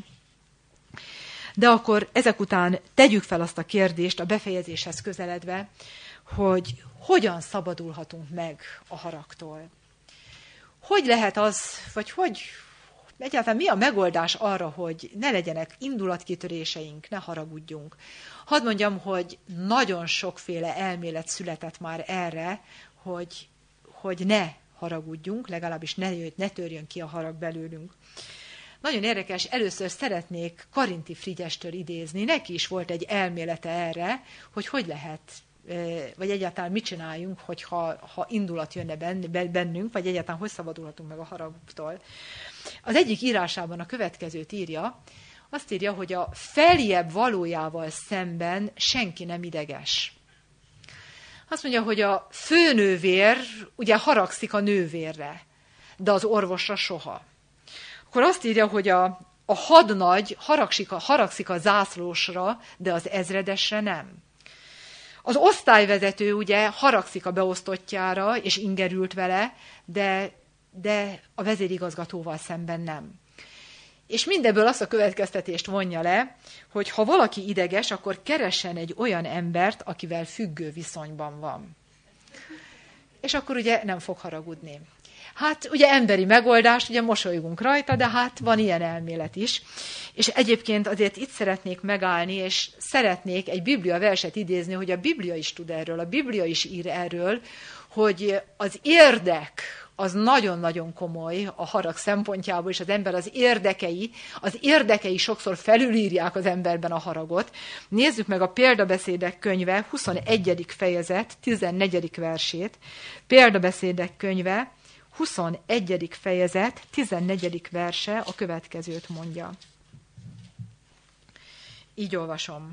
Speaker 1: De akkor ezek után tegyük fel azt a kérdést a befejezéshez közeledve, hogy hogyan szabadulhatunk meg a haragtól. Hogy lehet az, vagy hogy egyáltalán mi a megoldás arra, hogy ne legyenek indulatkitöréseink, ne haragudjunk. Hadd mondjam, hogy nagyon sokféle elmélet született már erre, hogy ne haragudjunk, legalábbis ne törjön ki a harag belőlünk. Nagyon érdekes, először szeretnék Karinti Frigyestől idézni, neki is volt egy elmélete erre, hogy lehet, vagy egyáltalán mit csináljunk, ha indulat jönne bennünk, vagy egyáltalán hogy szabadulhatunk meg a haragtól. Az egyik írásában a következőt írja, azt írja, hogy a feljebb valójával szemben senki nem ideges. Azt mondja, hogy a főnővér ugye haragszik a nővérre, de az orvosra soha. Akkor azt írja, hogy a hadnagy haragszik a zászlósra, de az ezredesre nem. Az osztályvezető ugye haragszik a beosztottjára, és ingerült vele, de a vezérigazgatóval szemben nem. És mindebből azt a következtetést vonja le, hogy ha valaki ideges, akkor keressen egy olyan embert, akivel függő viszonyban van. És akkor ugye nem fog haragudni. Hát ugye emberi megoldás, ugye mosolygunk rajta, de hát van ilyen elmélet is. És egyébként azért itt szeretnék megállni, és szeretnék egy Biblia verset idézni, hogy a Biblia is tud erről, a Biblia is ír erről, hogy az érdek az nagyon-nagyon komoly a harag szempontjából, és az ember az érdekei sokszor felülírják az emberben a haragot. Nézzük meg a Példabeszédek könyve 21. fejezet 14. versét. Példabeszédek könyve 21. fejezet 14. verse a következőt mondja. Így olvasom.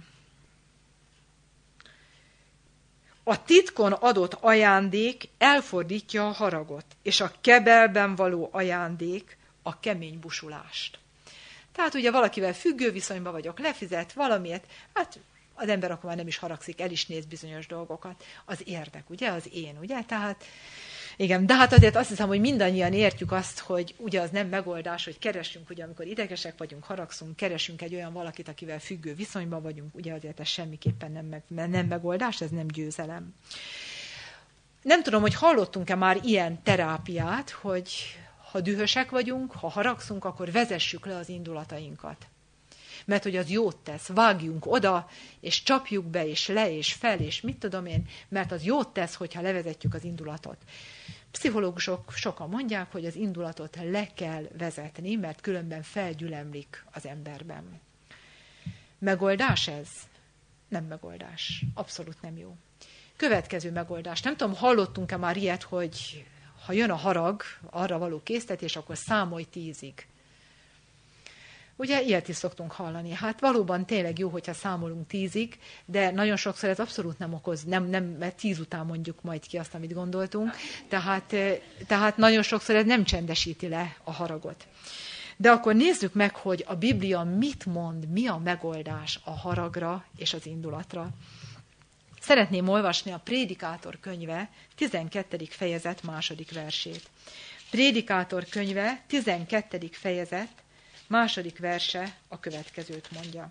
Speaker 1: A titkon adott ajándék elfordítja a haragot, és a kebelben való ajándék a kemény busulást. Tehát ugye valakivel függő viszonyban vagyok, lefizet valamiért, hát az ember akkor már nem is haragszik, el is néz bizonyos dolgokat. Az érdek, ugye, az én, ugye, tehát igen, de hát azért azt hiszem, hogy mindannyian értjük azt, hogy ugye az nem megoldás, hogy keressünk, ugye amikor idegesek vagyunk, haragszunk, keresünk egy olyan valakit, akivel függő viszonyban vagyunk, ugye azért ez semmiképpen nem megoldás, ez nem győzelem. Nem tudom, hogy hallottunk-e már ilyen terápiát, hogy ha dühösek vagyunk, ha haragszunk, akkor vezessük le az indulatainkat. Mert hogy az jót tesz, vágjunk oda, és csapjuk be, és le, és fel, és mit tudom én, mert az jót tesz, hogyha levezetjük az indulatot. Pszichológusok sokan mondják, hogy az indulatot le kell vezetni, mert különben felgyülemlik az emberben. Megoldás ez? Nem megoldás. Abszolút nem jó. Következő megoldás. Nem tudom, hallottunk-e már ilyet, hogy ha jön a harag, arra való késztetés, akkor számolj 10-ig. Ugye ilyet is szoktunk hallani. Hát valóban tényleg jó, hogyha számolunk 10-ig, de nagyon sokszor ez abszolút nem okoz, mert 10 után mondjuk majd ki azt, amit gondoltunk. Tehát nagyon sokszor ez nem csendesíti le a haragot. De akkor nézzük meg, hogy a Biblia mit mond, mi a megoldás a haragra és az indulatra. Szeretném olvasni a Prédikátor könyve 12. fejezet 2. versét. Prédikátor könyve 12. fejezet 2. verse a következőt mondja.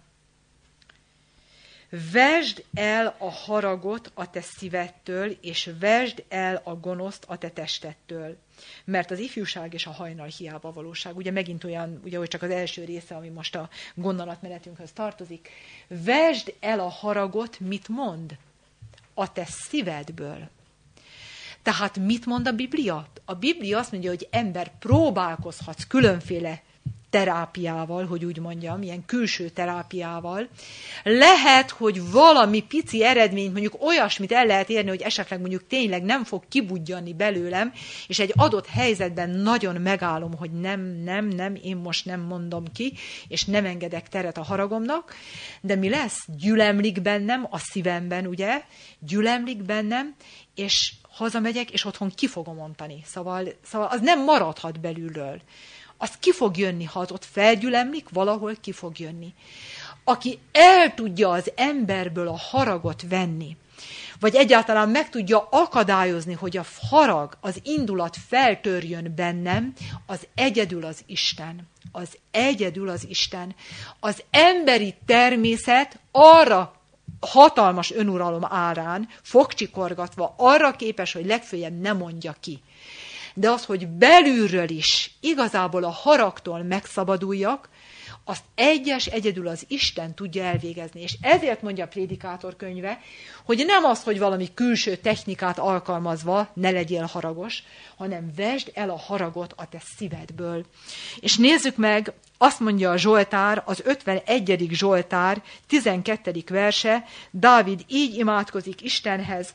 Speaker 1: Vesd el a haragot a te szívedtől, és vesd el a gonoszt a te testettől. Mert az ifjúság és a hajnal hiába valóság. Ugye megint olyan, ugye, hogy csak az első része, ami most a gondolatmenetünkhöz tartozik. Vesd el a haragot, mit mond? A te szívedből. Tehát mit mond a Biblia? A Biblia azt mondja, hogy ember, próbálkozhatsz különféle terápiával, hogy úgy mondjam, ilyen külső terápiával, lehet, hogy valami pici eredményt, mondjuk olyasmit el lehet érni, hogy esetleg mondjuk tényleg nem fog kibudjanni belőlem, és egy adott helyzetben nagyon megállom, hogy nem, én most nem mondom ki, és nem engedek teret a haragomnak, de mi lesz? Gyülemlik bennem, a szívemben, ugye? Gyülemlik bennem, és hazamegyek, és otthon ki fogom mondani. Szóval az nem maradhat belülről. Az ki fog jönni, ha az ott felgyülemlik, valahol ki fog jönni. Aki el tudja az emberből a haragot venni, vagy egyáltalán meg tudja akadályozni, hogy a harag, az indulat feltörjön bennem, az egyedül az Isten. Az egyedül az Isten. Az emberi természet arra hatalmas önuralom árán, fogcsikorgatva, arra képes, hogy legfőjebb ne mondja ki. De az, hogy belülről is igazából a haragtól megszabaduljak, azt egyedül az Isten tudja elvégezni. És ezért mondja a Prédikátor könyve, hogy nem az, hogy valami külső technikát alkalmazva ne legyél haragos, hanem vesd el a haragot a te szívedből. És nézzük meg, azt mondja a Zsoltár, az 51. Zsoltár, 12. verse, Dávid így imádkozik Istenhez: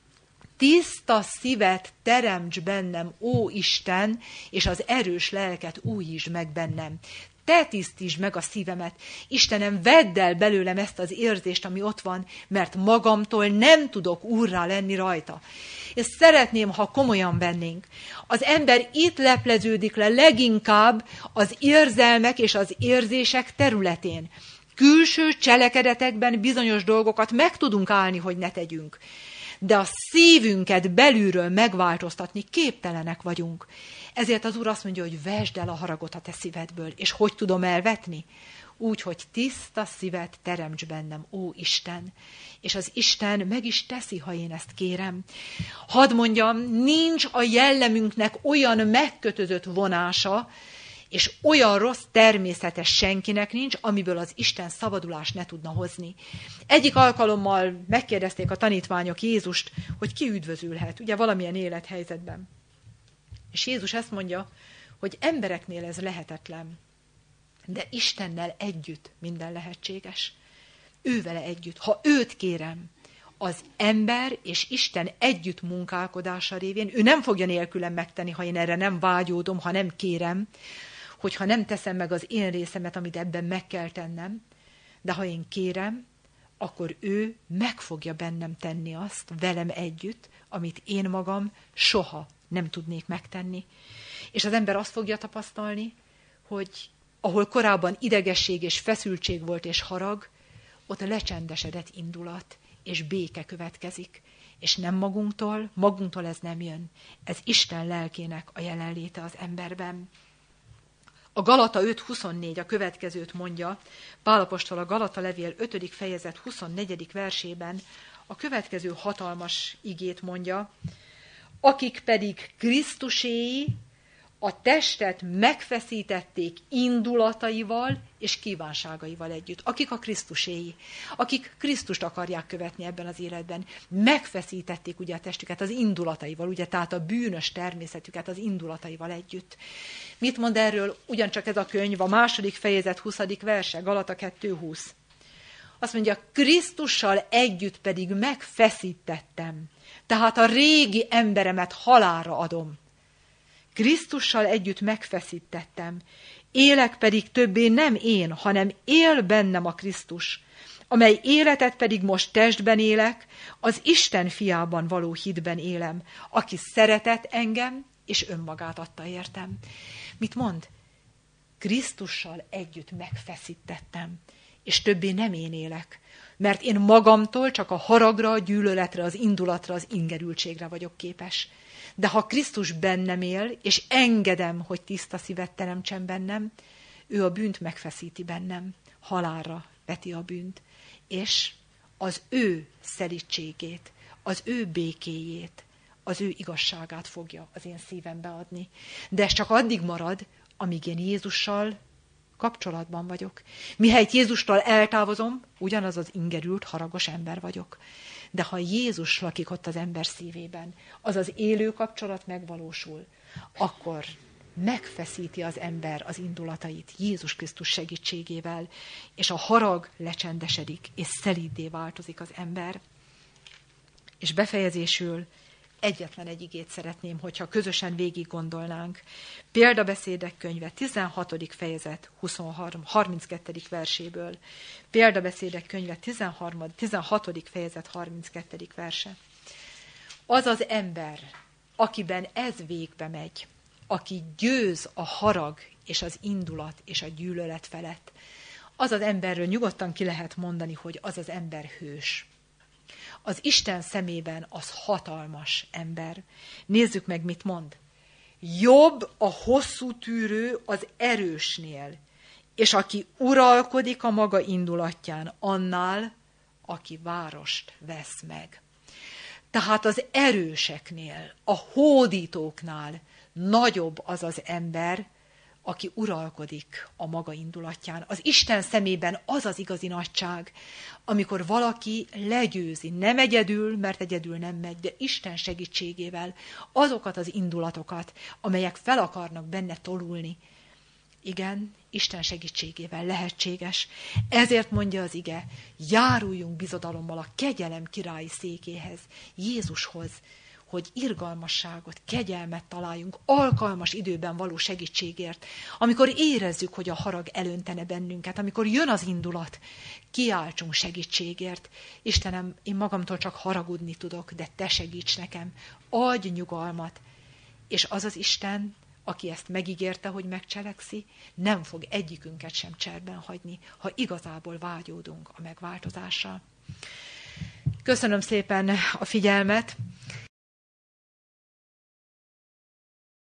Speaker 1: tiszta szívet teremts bennem, ó Isten, és az erős lelket újítsd meg bennem. Te tisztítsd meg a szívemet. Istenem, vedd el belőlem ezt az érzést, ami ott van, mert magamtól nem tudok úrrá lenni rajta. És szeretném, ha komolyan vennénk. Az ember itt lepleződik le leginkább az érzelmek és az érzések területén. Külső cselekedetekben bizonyos dolgokat meg tudunk állni, hogy ne tegyünk. De a szívünket belülről megváltoztatni képtelenek vagyunk. Ezért az Úr azt mondja, hogy vesd el a haragot a te szívedből. És hogy tudom elvetni? Úgy, hogy tiszta szívet teremts bennem, ó Isten. És az Isten meg is teszi, ha én ezt kérem. Hadd mondjam, nincs a jellemünknek olyan megkötözött vonása, és olyan rossz természetes senkinek nincs, amiből az Isten szabadulást ne tudna hozni. Egyik alkalommal megkérdezték a tanítványok Jézust, hogy ki üdvözülhet, ugye valamilyen élethelyzetben. És Jézus ezt mondja, hogy embereknél ez lehetetlen, de Istennel együtt minden lehetséges. Ővele együtt. Ha őt kérem, az ember és Isten együtt munkálkodása révén, ő nem fogja nélkülem megtenni, ha én erre nem vágyódom, ha nem kérem, hogyha nem teszem meg az én részemet, amit ebben meg kell tennem, de ha én kérem, akkor ő meg fogja bennem tenni azt, velem együtt, amit én magam soha nem tudnék megtenni. És az ember azt fogja tapasztalni, hogy ahol korábban idegesség és feszültség volt és harag, ott lecsendesedett indulat és béke következik. És nem magunktól ez nem jön. Ez Isten lelkének a jelenléte az emberben. A Galata 5.24 a következőt mondja, Pál apostol a Galata levél 5. fejezet 24. versében a következő hatalmas igét mondja: akik pedig Krisztuséi, a testet megfeszítették indulataival és kívánságaival együtt. Akik a Krisztuséi, akik Krisztust akarják követni ebben az életben, megfeszítették ugye a testüket az indulataival, ugye, tehát a bűnös természetüket az indulataival együtt. Mit mond erről ugyancsak ez a könyv, a 2. fejezet 20. verse, Galata 2.20. Azt mondja, Krisztussal együtt pedig megfeszítettem, tehát a régi emberemet halálra adom. Krisztussal együtt megfeszítettem, élek pedig többé nem én, hanem él bennem a Krisztus, amely életet pedig most testben élek, az Isten fiában való hitben élem, aki szeretett engem, és önmagát adta értem. Mit mond? Krisztussal együtt megfeszítettem, és többé nem én élek, mert én magamtól csak a haragra, a gyűlöletre, az indulatra, az ingerültségre vagyok képes. De ha Krisztus bennem él, és engedem, hogy tiszta szívet teremtsen bennem, ő a bűnt megfeszíti bennem, halálra veti a bűnt, és az ő szelídségét, az ő békéjét, az ő igazságát fogja az én szívembe adni. De ez csak addig marad, amíg én Jézussal kapcsolatban vagyok. Mihelyt Jézustól eltávozom, ugyanaz az ingerült, haragos ember vagyok. De ha Jézus lakik ott az ember szívében, az az élő kapcsolat megvalósul, akkor megfeszíti az ember az indulatait Jézus Krisztus segítségével, és a harag lecsendesedik, és szelíddé változik az ember. És befejezésül egyetlen egy igét szeretném, hogyha közösen végig gondolnánk. Példabeszédek könyve, 16. fejezet, 32. verséből. Példabeszédek könyve, 16. fejezet, 32. verse. Az az ember, akiben ez végbe megy, aki győz a harag és az indulat és a gyűlölet felett, az az emberről nyugodtan ki lehet mondani, hogy az az ember hős. Az Isten szemében az hatalmas ember. Nézzük meg, mit mond. Jobb a hosszú tűrő az erősnél, és aki uralkodik a maga indulatján, annál, aki várost vesz meg. Tehát az erőseknél, a hódítóknál nagyobb az az ember, aki uralkodik a maga indulatján. Az Isten szemében az az igazi nagyság, amikor valaki legyőzi, nem egyedül, mert egyedül nem megy, de Isten segítségével azokat az indulatokat, amelyek fel akarnak benne tolulni. Igen, Isten segítségével lehetséges. Ezért mondja az ige, járuljunk bizodalommal a kegyelem királyi székéhez, Jézushoz, hogy irgalmasságot, kegyelmet találjunk, alkalmas időben való segítségért. Amikor érezzük, hogy a harag elöntene bennünket, amikor jön az indulat, kiáltsunk segítségért. Istenem, én magamtól csak haragudni tudok, de te segíts nekem, adj nyugalmat. És az az Isten, aki ezt megígérte, hogy megcselekszi, nem fog egyikünket sem cserben hagyni, ha igazából vágyódunk a megváltozásra. Köszönöm szépen a figyelmet.